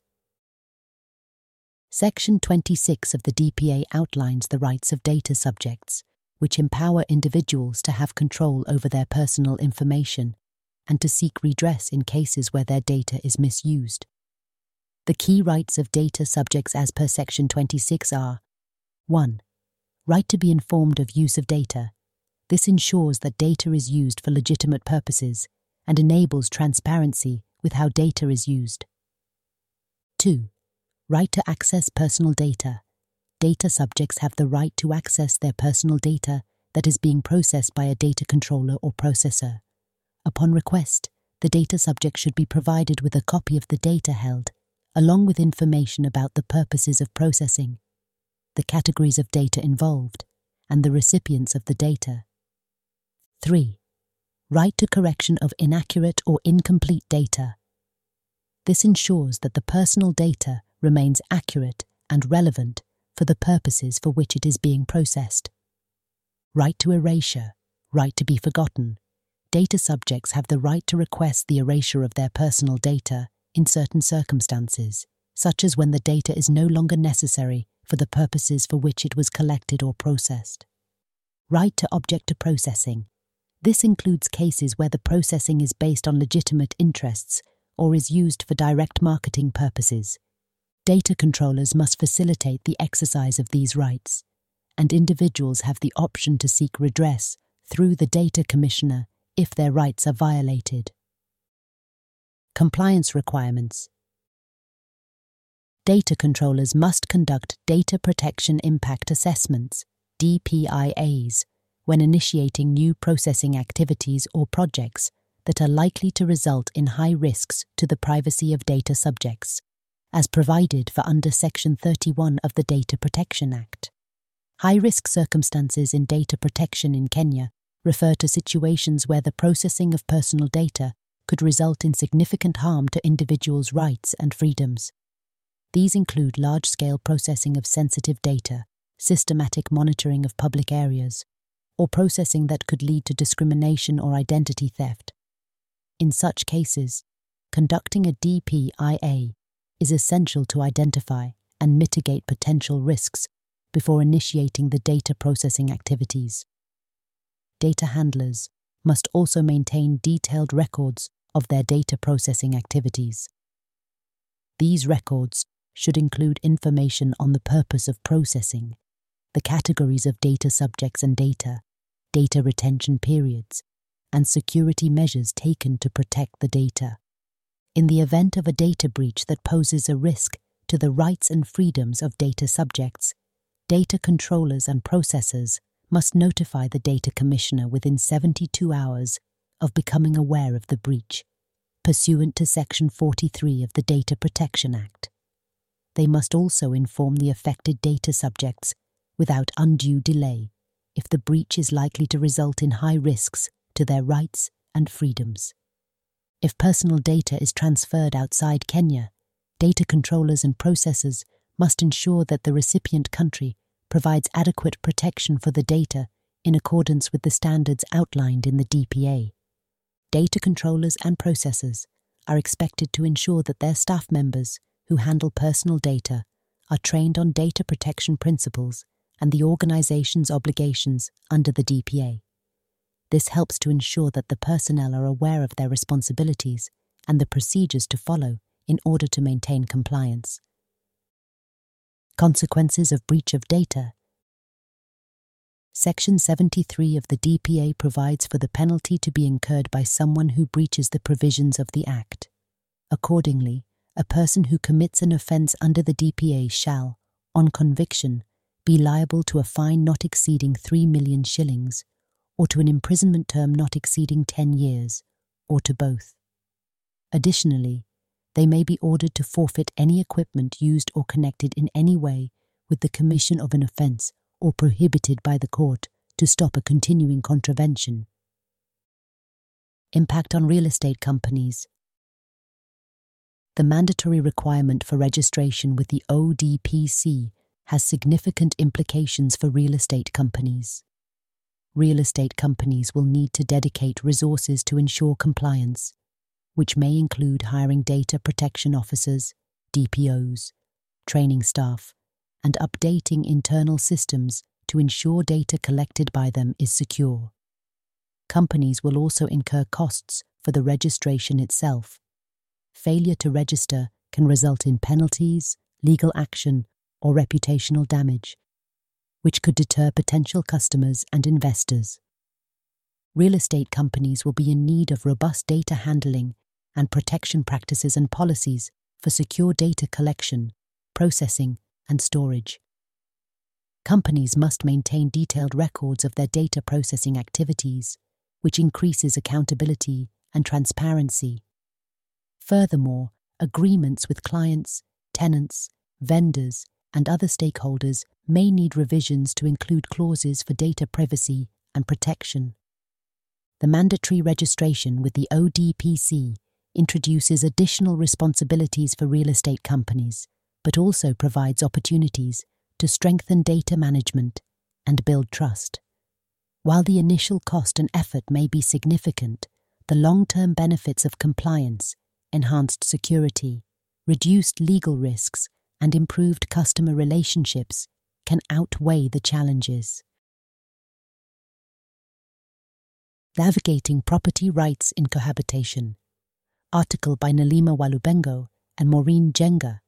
Section twenty-six of the D P A outlines the rights of data subjects, which empower individuals to have control over their personal information and to seek redress in cases where their data is misused. The key rights of data subjects as per Section twenty-six are: one. Right to be informed of use of data. This ensures that data is used for legitimate purposes and enables transparency with how data is used. two. Right to access personal data. Data subjects have the right to access their personal data that is being processed by a data controller or processor. Upon request, the data subject should be provided with a copy of the data held, along with information about the purposes of processing, the categories of data involved, and the recipients of the data. three. Right to correction of inaccurate or incomplete data. This ensures that the personal data remains accurate and relevant for the purposes for which it is being processed. Right to erasure, right to be forgotten. Data subjects have the right to request the erasure of their personal data in certain circumstances, such as when the data is no longer necessary for the purposes for which it was collected or processed. Right to object to processing. This includes cases where the processing is based on legitimate interests or is used for direct marketing purposes. Data controllers must facilitate the exercise of these rights, and individuals have the option to seek redress through the data commissioner if their rights are violated. Compliance requirements. Data controllers must conduct data protection impact assessments, D P I As, when initiating new processing activities or projects that are likely to result in high risks to the privacy of data subjects, as provided for under Section thirty-one of the Data Protection Act. High-risk circumstances in data protection in Kenya refer to situations where the processing of personal data could result in significant harm to individuals' rights and freedoms. These include large-scale processing of sensitive data, systematic monitoring of public areas, or processing that could lead to discrimination or identity theft. In such cases, conducting a D P I A is essential to identify and mitigate potential risks before initiating the data processing activities. Data handlers must also maintain detailed records of their data processing activities. These records should include information on the purpose of processing, the categories of data subjects and data, data retention periods, and security measures taken to protect the data. In the event of a data breach that poses a risk to the rights and freedoms of data subjects, data controllers and processors must notify the data commissioner within seventy-two hours of becoming aware of the breach, pursuant to Section forty-three of the Data Protection Act. They must also inform the affected data subjects without undue delay if the breach is likely to result in high risks to their rights and freedoms. If personal data is transferred outside Kenya, data controllers and processors must ensure that the recipient country provides adequate protection for the data in accordance with the standards outlined in the D P A. Data controllers and processors are expected to ensure that their staff members who handle personal data are trained on data protection principles and the organization's obligations under the D P A. This helps to ensure that the personnel are aware of their responsibilities and the procedures to follow in order to maintain compliance. Consequences of breach of data. Section seventy-three of the D P A provides for the penalty to be incurred by someone who breaches the provisions of the Act. Accordingly, a person who commits an offence under the D P A shall, on conviction, be liable to a fine not exceeding three million shillings, or to an imprisonment term not exceeding ten years, or to both. Additionally, they may be ordered to forfeit any equipment used or connected in any way with the commission of an offence or prohibited by the court to stop a continuing contravention. Impact on real estate companies. The mandatory requirement for registration with the O D P C has significant implications for real estate companies. Real estate companies will need to dedicate resources to ensure compliance, which may include hiring data protection officers, D P Os, training staff, and updating internal systems to ensure data collected by them is secure. Companies will also incur costs for the registration itself. Failure to register can result in penalties, legal action, or reputational damage, which could deter potential customers and investors. Real estate companies will be in need of robust data handling and protection practices and policies for secure data collection, processing, and storage. Companies must maintain detailed records of their data processing activities, which increases accountability and transparency. Furthermore, agreements with clients, tenants, vendors, and other stakeholders may need revisions to include clauses for data privacy and protection. The mandatory registration with the O D P C introduces additional responsibilities for real estate companies, but also provides opportunities to strengthen data management and build trust. While the initial cost and effort may be significant, the long-term benefits of compliance, enhanced security, reduced legal risks, and improved customer relationships can outweigh the challenges. Navigating Property Rights in Cohabitation. Article by Nalima Walubengo and Maureen Jenga.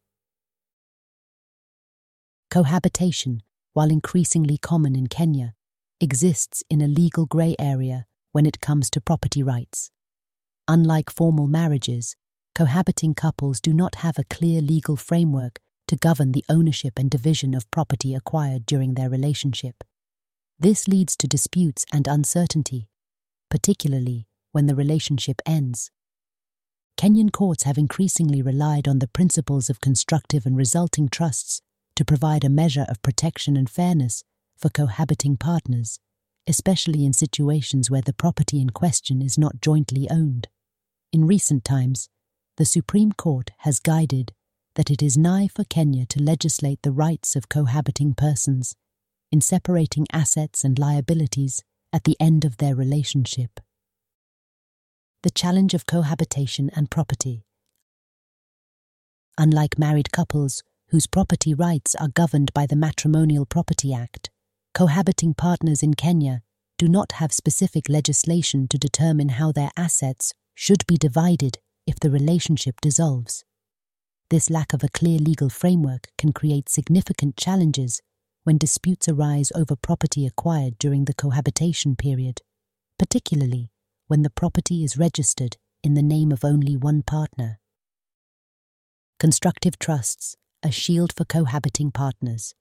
Cohabitation, while increasingly common in Kenya, exists in a legal grey area when it comes to property rights. Unlike formal marriages, cohabiting couples do not have a clear legal framework to govern the ownership and division of property acquired during their relationship. This leads to disputes and uncertainty, particularly when the relationship ends. Kenyan courts have increasingly relied on the principles of constructive and resulting trusts to provide a measure of protection and fairness for cohabiting partners, especially in situations where the property in question is not jointly owned. In recent times, the Supreme Court has guided that it is nigh for Kenya to legislate the rights of cohabiting persons in separating assets and liabilities at the end of their relationship. The challenge of cohabitation and property. Unlike married couples, whose property rights are governed by the Matrimonial Property Act, cohabiting partners in Kenya do not have specific legislation to determine how their assets should be divided if the relationship dissolves. This lack of a clear legal framework can create significant challenges when disputes arise over property acquired during the cohabitation period, particularly when the property is registered in the name of only one partner. Constructive trusts, a shield for cohabiting partners.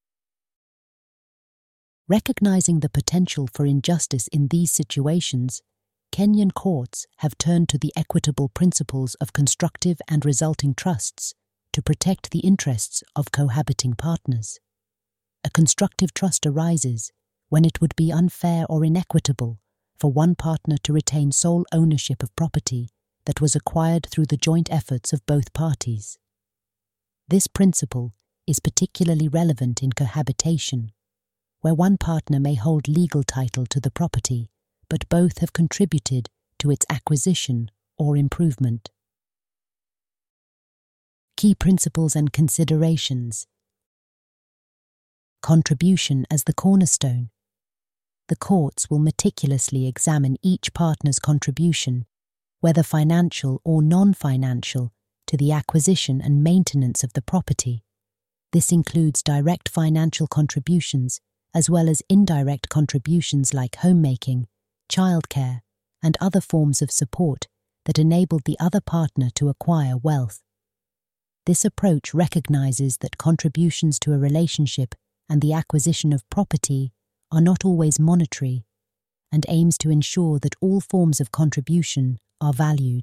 Recognizing the potential for injustice in these situations, Kenyan courts have turned to the equitable principles of constructive and resulting trusts to protect the interests of cohabiting partners. A constructive trust arises when it would be unfair or inequitable for one partner to retain sole ownership of property that was acquired through the joint efforts of both parties. This principle is particularly relevant in cohabitation, where one partner may hold legal title to the property, but both have contributed to its acquisition or improvement. Key principles and considerations. Contribution as the cornerstone. The courts will meticulously examine each partner's contribution, whether financial or non-financial, to the acquisition and maintenance of the property. This includes direct financial contributions as well as indirect contributions like homemaking, childcare, and other forms of support that enabled the other partner to acquire wealth. This approach recognizes that contributions to a relationship and the acquisition of property are not always monetary, and aims to ensure that all forms of contribution are valued.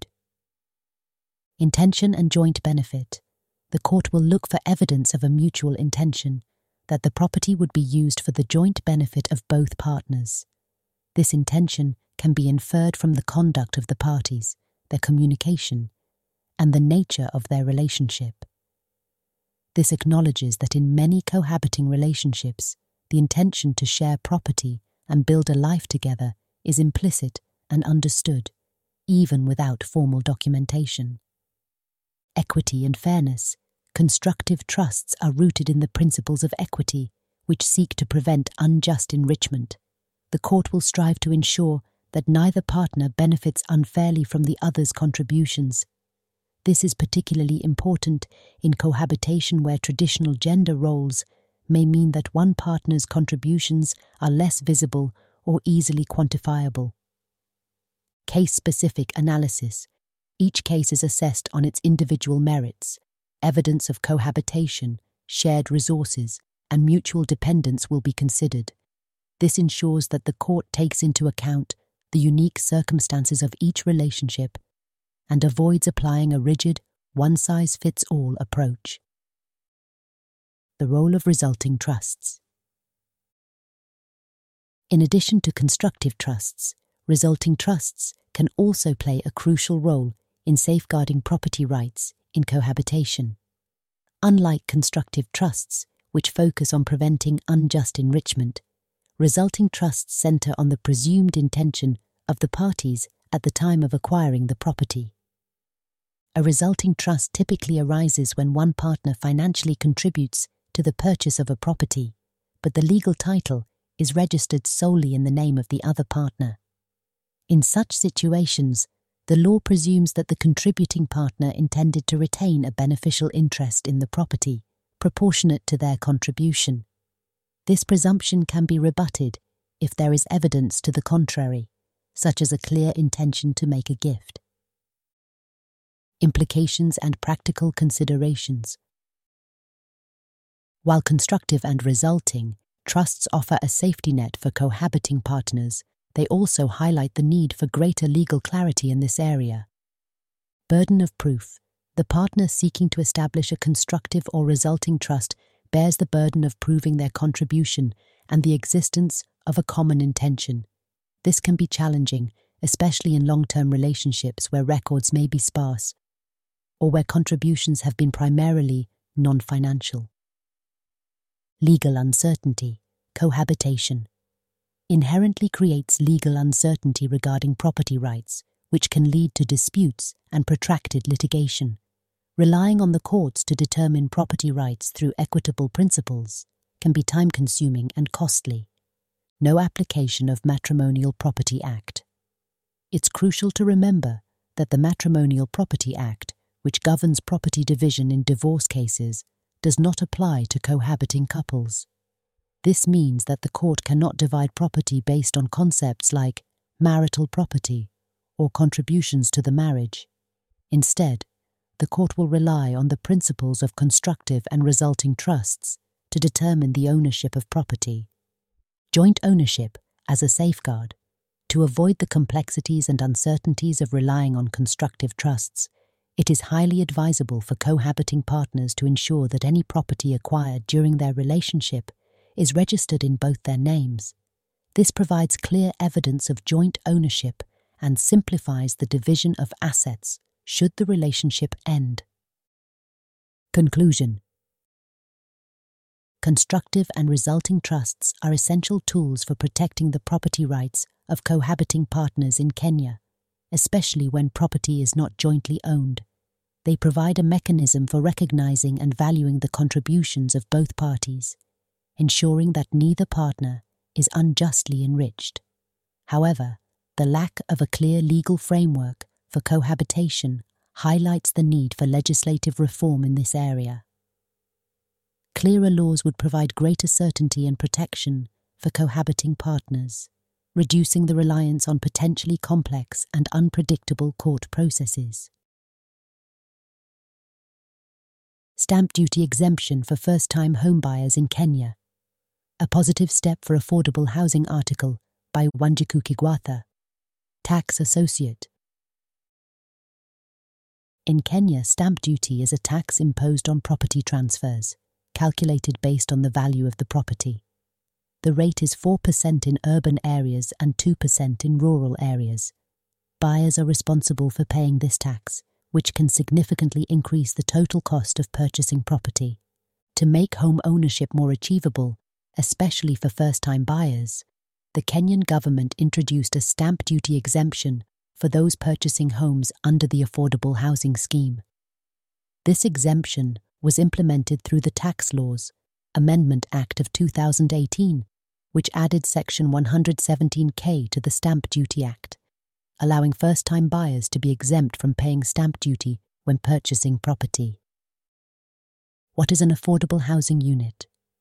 Intention and joint benefit. The court will look for evidence of a mutual intention that the property would be used for the joint benefit of both partners. This intention can be inferred from the conduct of the parties, their communication, and the nature of their relationship. This acknowledges that in many cohabiting relationships, the intention to share property and build a life together is implicit and understood, even without formal documentation. Equity and fairness. Constructive trusts are rooted in the principles of equity, which seek to prevent unjust enrichment. The court will strive to ensure that neither partner benefits unfairly from the other's contributions. This is particularly important in cohabitation where traditional gender roles may mean that one partner's contributions are less visible or easily quantifiable. Case-specific analysis. Each case is assessed on its individual merits. Evidence of cohabitation, shared resources, and mutual dependence will be considered. This ensures that the court takes into account the unique circumstances of each relationship and avoids applying a rigid, one-size-fits-all approach. The role of resulting trusts. In addition to constructive trusts, resulting trusts can also play a crucial role in safeguarding property rights in cohabitation. Unlike constructive trusts, which focus on preventing unjust enrichment, resulting trusts center on the presumed intention of the parties at the time of acquiring the property. A resulting trust typically arises when one partner financially contributes to the purchase of a property, but the legal title is registered solely in the name of the other partner. In such situations, the law presumes that the contributing partner intended to retain a beneficial interest in the property, proportionate to their contribution. This presumption can be rebutted if there is evidence to the contrary, such as a clear intention to make a gift. Implications and practical considerations. While constructive and resulting, trusts offer a safety net for cohabiting partners, they also highlight the need for greater legal clarity in this area. Burden of proof. The partner seeking to establish a constructive or resulting trust bears the burden of proving their contribution and the existence of a common intention. This can be challenging, especially in long-term relationships where records may be sparse or where contributions have been primarily non-financial. Legal uncertainty. Cohabitation. inherently creates legal uncertainty regarding property rights, which can lead to disputes and protracted litigation. Relying on the courts to determine property rights through equitable principles can be time-consuming and costly. No application of Matrimonial Property Act. It's crucial to remember that the Matrimonial Property Act, which governs property division in divorce cases, does not apply to cohabiting couples. This means that the court cannot divide property based on concepts like marital property or contributions to the marriage. Instead, the court will rely on the principles of constructive and resulting trusts to determine the ownership of property. Joint ownership as a safeguard. To avoid the complexities and uncertainties of relying on constructive trusts, it is highly advisable for cohabiting partners to ensure that any property acquired during their relationship is registered in both their names. This provides clear evidence of joint ownership and simplifies the division of assets should the relationship end. Conclusion. Constructive and resulting trusts are essential tools for protecting the property rights of cohabiting partners in Kenya, especially when property is not jointly owned. They provide a mechanism for recognizing and valuing the contributions of both parties, ensuring that neither partner is unjustly enriched. However, the lack of a clear legal framework for cohabitation highlights the need for legislative reform in this area. Clearer laws would provide greater certainty and protection for cohabiting partners, reducing the reliance on potentially complex and unpredictable court processes. Stamp duty exemption for first-time homebuyers in Kenya. A positive step for affordable housing article by Wanjiku Kigwatha, Tax Associate. In Kenya, stamp duty is a tax imposed on property transfers, calculated based on the value of the property. The rate is four percent in urban areas and two percent in rural areas. Buyers are responsible for paying this tax, which can significantly increase the total cost of purchasing property. To make home ownership more achievable, especially for first-time buyers, the Kenyan government introduced a stamp duty exemption for those purchasing homes under the Affordable Housing Scheme. This exemption was implemented through the Tax Laws Amendment Act of two thousand eighteen, which added Section one seventeen K to the Stamp Duty Act, allowing first-time buyers to be exempt from paying stamp duty when purchasing property. What is an affordable housing unit?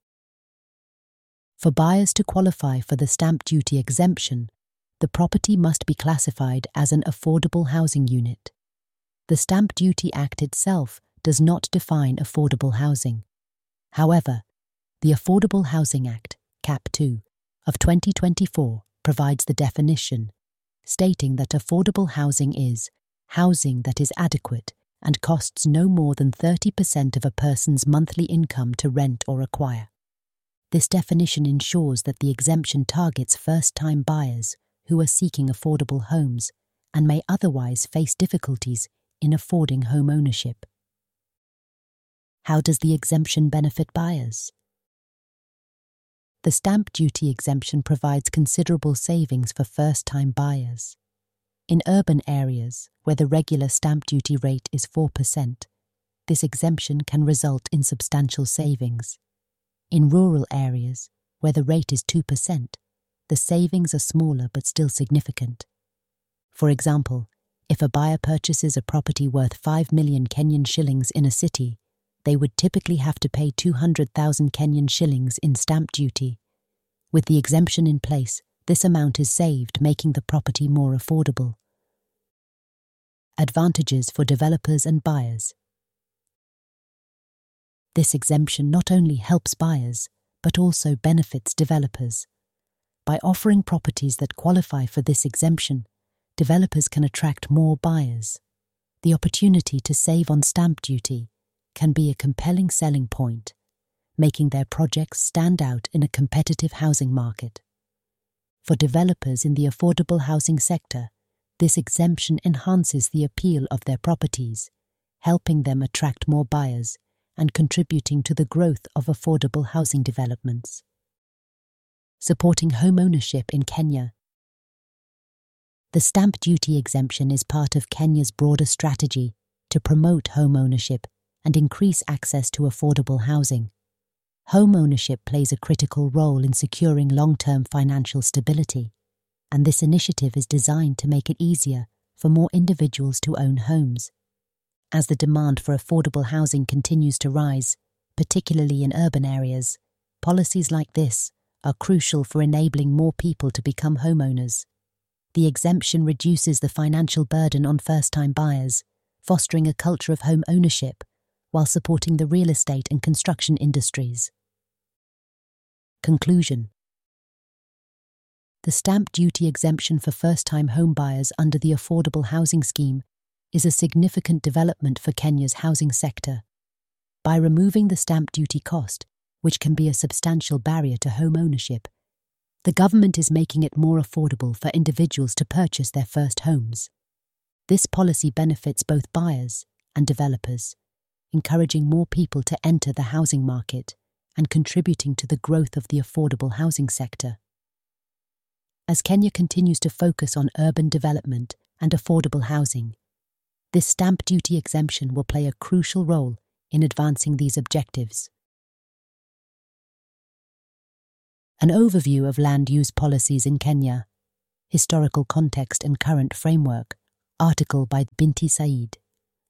For buyers to qualify for the stamp duty exemption, the property must be classified as an affordable housing unit. The Stamp Duty Act itself does not define affordable housing. However, the Affordable Housing Act, Cap two, of twenty twenty-four provides the definition, stating that affordable housing is housing that is adequate and costs no more than thirty percent of a person's monthly income to rent or acquire. This definition ensures that the exemption targets first-time buyers who are seeking affordable homes and may otherwise face difficulties in affording home ownership. How does the exemption benefit buyers? The stamp duty exemption provides considerable savings for first-time buyers. In urban areas, where the regular stamp duty rate is four percent, this exemption can result in substantial savings. In rural areas, where the rate is two percent, the savings are smaller but still significant. For example, if a buyer purchases a property worth five million Kenyan shillings in a city, they would typically have to pay two hundred thousand Kenyan shillings in stamp duty. With the exemption in place, this amount is saved, making the property more affordable. Advantages for developers and buyers. This exemption not only helps buyers, but also benefits developers. By offering properties that qualify for this exemption, developers can attract more buyers. The opportunity to save on stamp duty can be a compelling selling point, making their projects stand out in a competitive housing market. For developers in the affordable housing sector, this exemption enhances the appeal of their properties, helping them attract more buyers and contributing to the growth of affordable housing developments. supporting home ownership in Kenya. The stamp duty exemption is part of Kenya's broader strategy to promote home ownership and increase access to affordable housing. Home ownership plays a critical role in securing long-term financial stability, and this initiative is designed to make it easier for more individuals to own homes. As the demand for affordable housing continues to rise, particularly in urban areas, policies like this are crucial for enabling more people to become homeowners. The exemption reduces the financial burden on first-time buyers, fostering a culture of home ownership while supporting the real estate and construction industries. Conclusion. The stamp duty exemption for first-time home buyers under the Affordable Housing Scheme is a significant development for Kenya's housing sector. By removing the stamp duty cost, which can be a substantial barrier to home ownership, the government is making it more affordable for individuals to purchase their first homes. This policy benefits both buyers and developers, encouraging more people to enter the housing market and contributing to the growth of the affordable housing sector. As Kenya continues to focus on urban development and affordable housing, this stamp duty exemption will play a crucial role in advancing these objectives. An overview of land use policies in Kenya, historical context and current framework, article by Binti Said.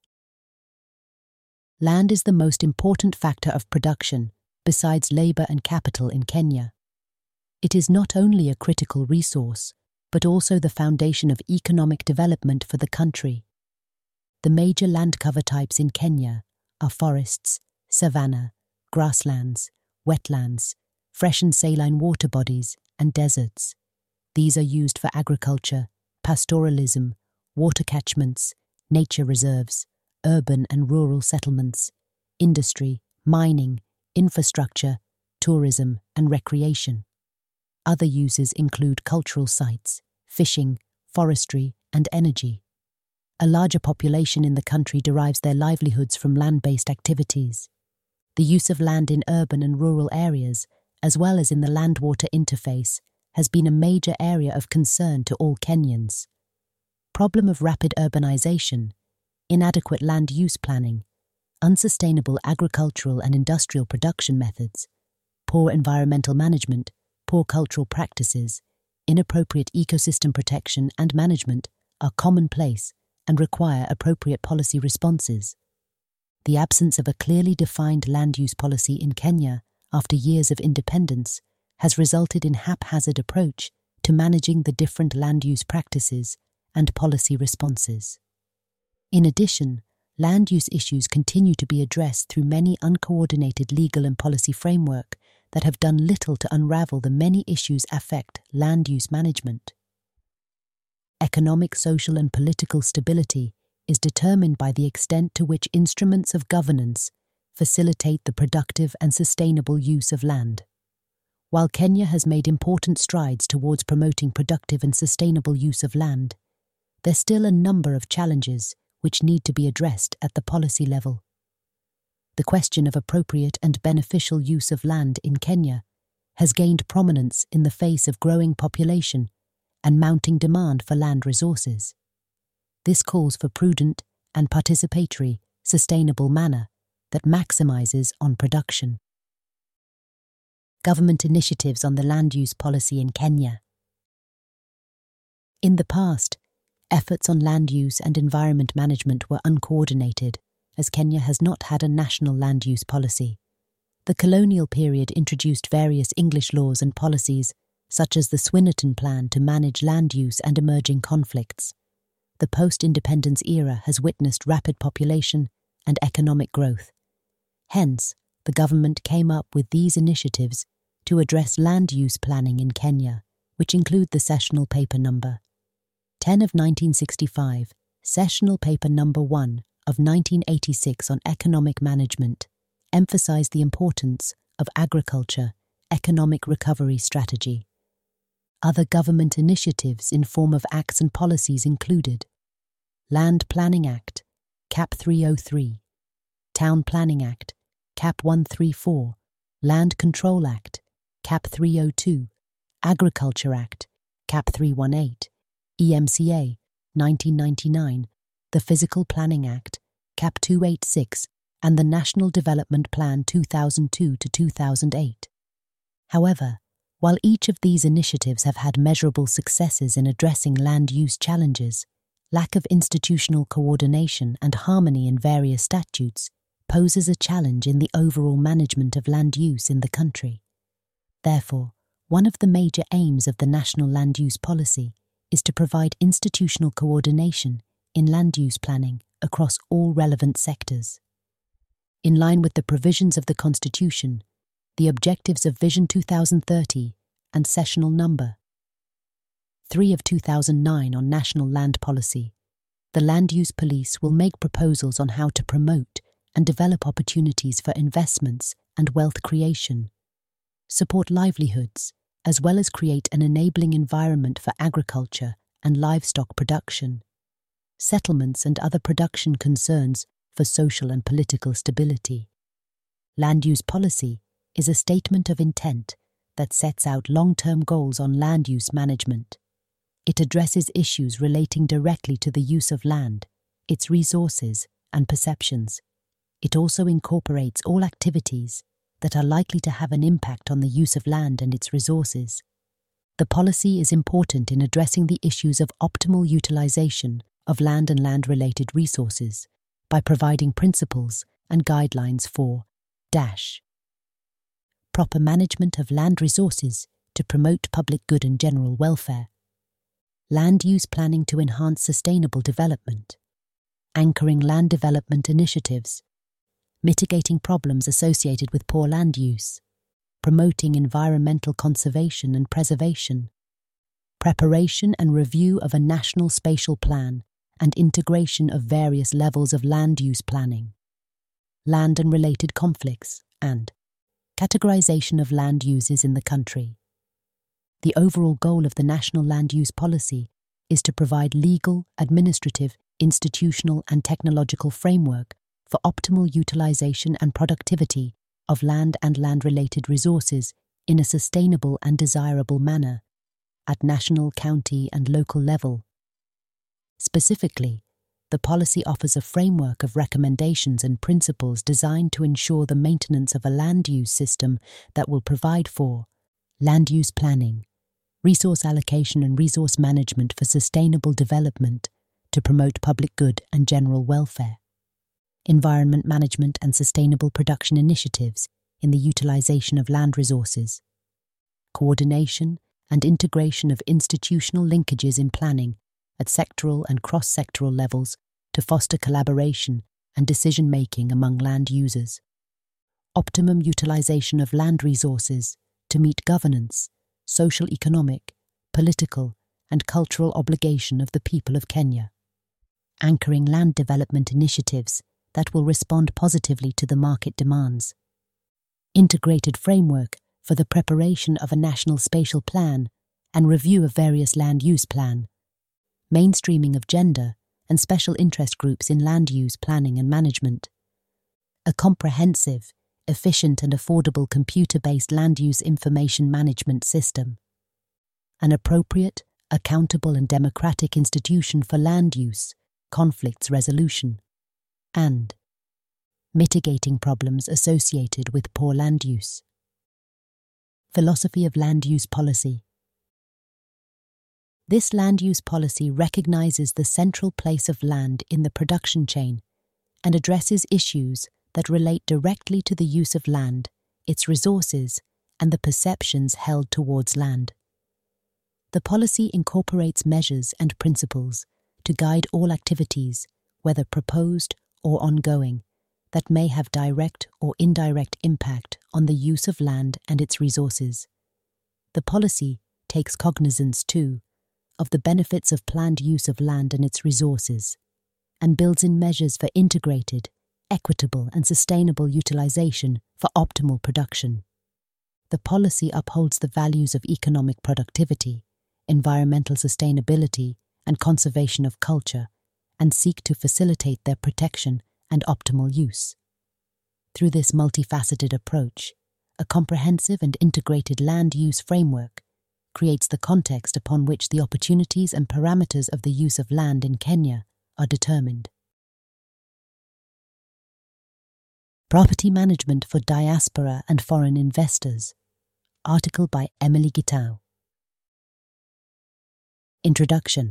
Land is the most important factor of production, besides labour and capital in Kenya. It is not only a critical resource, but also the foundation of economic development for the country. The major land cover types in Kenya are forests, savanna, grasslands, wetlands, fresh and saline water bodies, and deserts. These are used for agriculture, pastoralism, water catchments, nature reserves, urban and rural settlements, industry, mining, infrastructure, tourism, and recreation. Other uses include cultural sites, fishing, forestry, and energy. A larger population in the country derives their livelihoods from land-based activities. The use of land in urban and rural areas, as well as in the land-water interface, has been a major area of concern to all Kenyans. Problem of rapid urbanization, inadequate land use planning, unsustainable agricultural and industrial production methods, poor environmental management, poor cultural practices, inappropriate ecosystem protection and management are commonplace and require appropriate policy responses. The absence of a clearly defined land use policy in Kenya after years of independence has resulted in haphazard approach to managing the different land use practices and policy responses. In addition, land use issues continue to be addressed through many uncoordinated legal and policy framework that have done little to unravel the many issues affect land use management. Economic, social, and political stability is determined by the extent to which instruments of governance facilitate the productive and sustainable use of land. While Kenya has made important strides towards promoting productive and sustainable use of land, there's still a number of challenges which need to be addressed at the policy level. The question of appropriate and beneficial use of land in Kenya has gained prominence in the face of growing population and mounting demand for land resources. This calls for prudent and participatory, sustainable manner that maximizes on production. Government initiatives on the land use policy in Kenya. In the past, efforts on land use and environment management were uncoordinated, as Kenya has not had a national land use policy. The colonial period introduced various English laws and policies, such as the Swinnerton Plan to manage land use and emerging conflicts. The post-independence era has witnessed rapid population and economic growth. Hence, the government came up with these initiatives to address land use planning in Kenya, which include the Sessional Paper Number ten of nineteen sixty-five, Sessional Paper Number one of nineteen eighty-six on economic management, emphasized the importance of agriculture, economic recovery strategy. Other government initiatives in form of acts and policies included Land Planning Act, Cap three oh three, Town Planning Act, Cap one thirty-four, Land Control Act, Cap three oh two, Agriculture Act, Cap three eighteen, E M C A, nineteen ninety-nine, the Physical Planning Act, Cap two eighty-six, and the National Development Plan two thousand two to two thousand eight. However, while each of these initiatives have had measurable successes in addressing land use challenges, lack of institutional coordination and harmony in various statutes poses a challenge in the overall management of land use in the country. Therefore, one of the major aims of the National Land Use Policy is to provide institutional coordination in land use planning across all relevant sectors. In line with the provisions of the Constitution, the objectives of Vision two thousand thirty and Sessional Number three of two thousand nine on National Land Policy, the Land Use Police will make proposals on how to promote and develop opportunities for investments and wealth creation, support livelihoods, as well as create an enabling environment for agriculture and livestock production, settlements and other production concerns for social and political stability. Land use policy is a statement of intent that sets out long-term goals on land use management. It addresses issues relating directly to the use of land, its resources, and perceptions. It also incorporates all activities that are likely to have an impact on the use of land and its resources. The policy is important in addressing the issues of optimal utilization of land and land-related resources by providing principles and guidelines for dash proper management of land resources to promote public good and general welfare, land use planning to enhance sustainable development, anchoring land development initiatives, mitigating problems associated with poor land use, promoting environmental conservation and preservation, preparation and review of a national spatial plan and integration of various levels of land use planning, land and related conflicts, and categorization of land uses in the country. The overall goal of the National Land Use Policy is to provide legal, administrative, institutional, and technological framework for optimal utilization and productivity of land and land-related resources in a sustainable and desirable manner at national, county, and local level. Specifically, the policy offers a framework of recommendations and principles designed to ensure the maintenance of a land use system that will provide for land use planning, resource allocation and resource management for sustainable development to promote public good and general welfare, environment management and sustainable production initiatives in the utilization of land resources, coordination and integration of institutional linkages in planning at sectoral and cross-sectoral levels to foster collaboration and decision-making among land users, optimum utilization of land resources to meet governance, social, economic, political, and cultural obligation of the people of Kenya, anchoring land development initiatives that will respond positively to the market demands, integrated framework for the preparation of a national spatial plan and review of various land use plan, mainstreaming of gender and special interest groups in land use planning and management, a comprehensive, efficient and affordable computer-based land use information management system, an appropriate, accountable and democratic institution for land use, conflicts resolution, and mitigating problems associated with poor land use. Philosophy of land use policy. This land use policy recognizes the central place of land in the production chain and addresses issues that relate directly to the use of land, its resources, and the perceptions held towards land. The policy incorporates measures and principles to guide all activities, whether proposed or ongoing, that may have direct or indirect impact on the use of land and its resources. The policy takes cognizance, too, of the benefits of planned use of land and its resources, and builds in measures for integrated, equitable and sustainable utilization for optimal production. The policy upholds the values of economic productivity, environmental sustainability and conservation of culture, and seek to facilitate their protection and optimal use. Through this multifaceted approach, a comprehensive and integrated land use framework creates the context upon which the opportunities and parameters of the use of land in Kenya are determined. Property Management for Diaspora and Foreign Investors. Article by Emily Gitau. Introduction.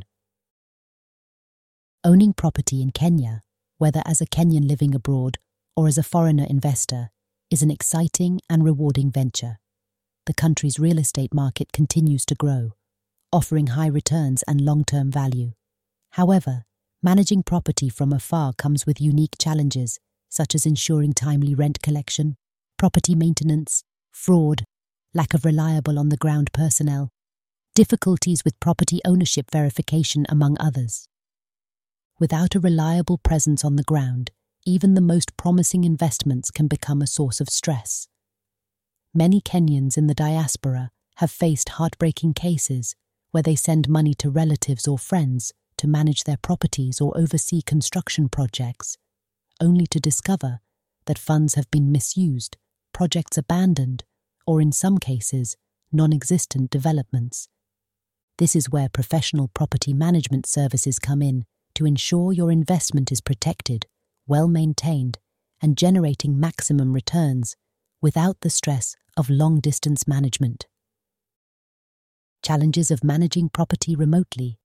Owning property in Kenya, whether as a Kenyan living abroad or as a foreigner investor, is an exciting and rewarding venture. The country's real estate market continues to grow, offering high returns and long-term value. However, managing property from afar comes with unique challenges, such as ensuring timely rent collection, property maintenance, fraud, lack of reliable on-the-ground personnel, difficulties with property ownership verification, among others. Without a reliable presence on the ground, even the most promising investments can become a source of stress. Many Kenyans in the diaspora have faced heartbreaking cases where they send money to relatives or friends to manage their properties or oversee construction projects, only to discover that funds have been misused, projects abandoned, or in some cases, non-existent developments. This is where professional property management services come in to ensure your investment is protected, well-maintained, and generating maximum returns without the stress of long-distance management. Challenges of managing property remotely.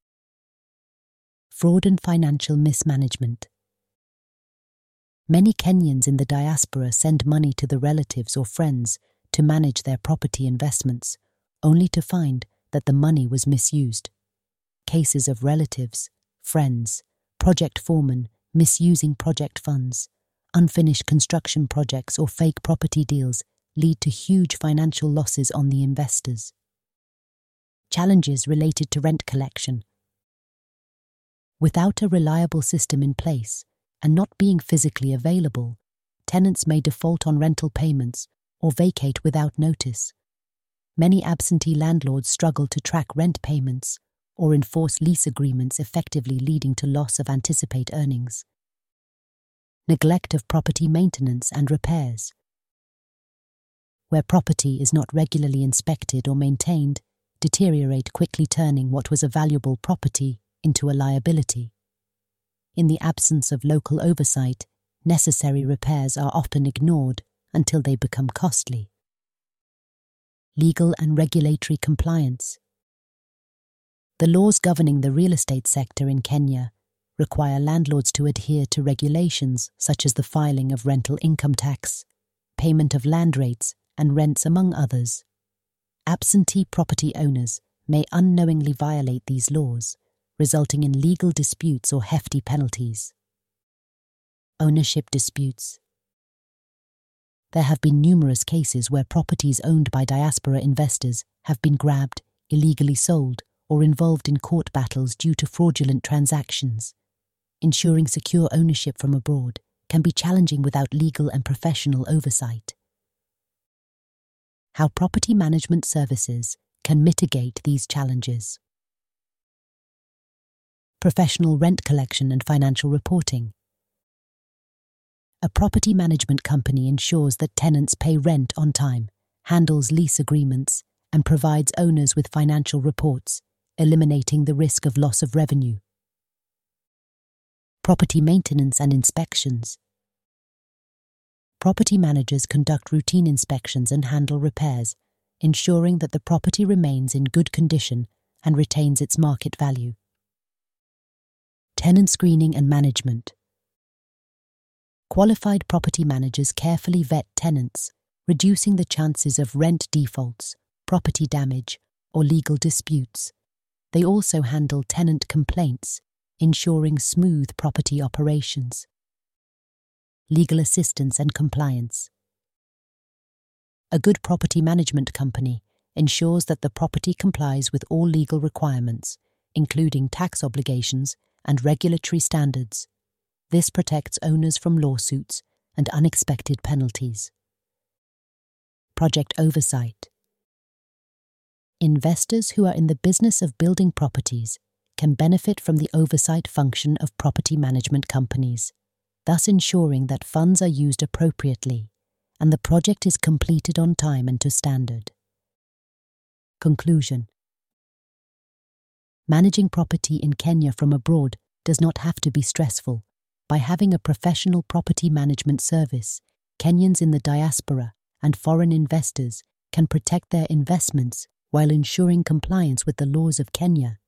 Fraud and financial mismanagement. Many Kenyans in the diaspora send money to the relatives or friends to manage their property investments, only to find that the money was misused. Cases of relatives, friends, project foremen misusing project funds, unfinished construction projects or fake property deals lead to huge financial losses on the investors. Challenges related to rent collection. Without a reliable system in place and not being physically available, tenants may default on rental payments or vacate without notice. Many absentee landlords struggle to track rent payments or enforce lease agreements, effectively leading to loss of anticipated earnings. Neglect of property maintenance and repairs. Where property is not regularly inspected or maintained, deteriorate, quickly turning what was a valuable property into a liability. In the absence of local oversight, necessary repairs are often ignored until they become costly. Legal and regulatory compliance. The laws governing the real estate sector in Kenya require landlords to adhere to regulations such as the filing of rental income tax, payment of land rates and rents, among others. Absentee property owners may unknowingly violate these laws, resulting in legal disputes or hefty penalties. Ownership disputes. There have been numerous cases where properties owned by diaspora investors have been grabbed, illegally sold, or involved in court battles due to fraudulent transactions. Ensuring secure ownership from abroad can be challenging without legal and professional oversight. How property management services can mitigate these challenges. Professional rent collection and financial reporting. A property management company ensures that tenants pay rent on time, handles lease agreements, and provides owners with financial reports, eliminating the risk of loss of revenue. Property maintenance and inspections. Property managers conduct routine inspections and handle repairs, ensuring that the property remains in good condition and retains its market value. Tenant screening and management. Qualified property managers carefully vet tenants, reducing the chances of rent defaults, property damage, or legal disputes. They also handle tenant complaints, ensuring smooth property operations. Legal assistance and compliance. A good property management company ensures that the property complies with all legal requirements, including tax obligations and regulatory standards. This protects owners from lawsuits and unexpected penalties. Project oversight. Investors who are in the business of building properties can benefit from the oversight function of property management companies, thus ensuring that funds are used appropriately and the project is completed on time and to standard. Conclusion. Managing property in Kenya from abroad does not have to be stressful. By having a professional property management service, Kenyans in the diaspora and foreign investors can protect their investments while ensuring compliance with the laws of Kenya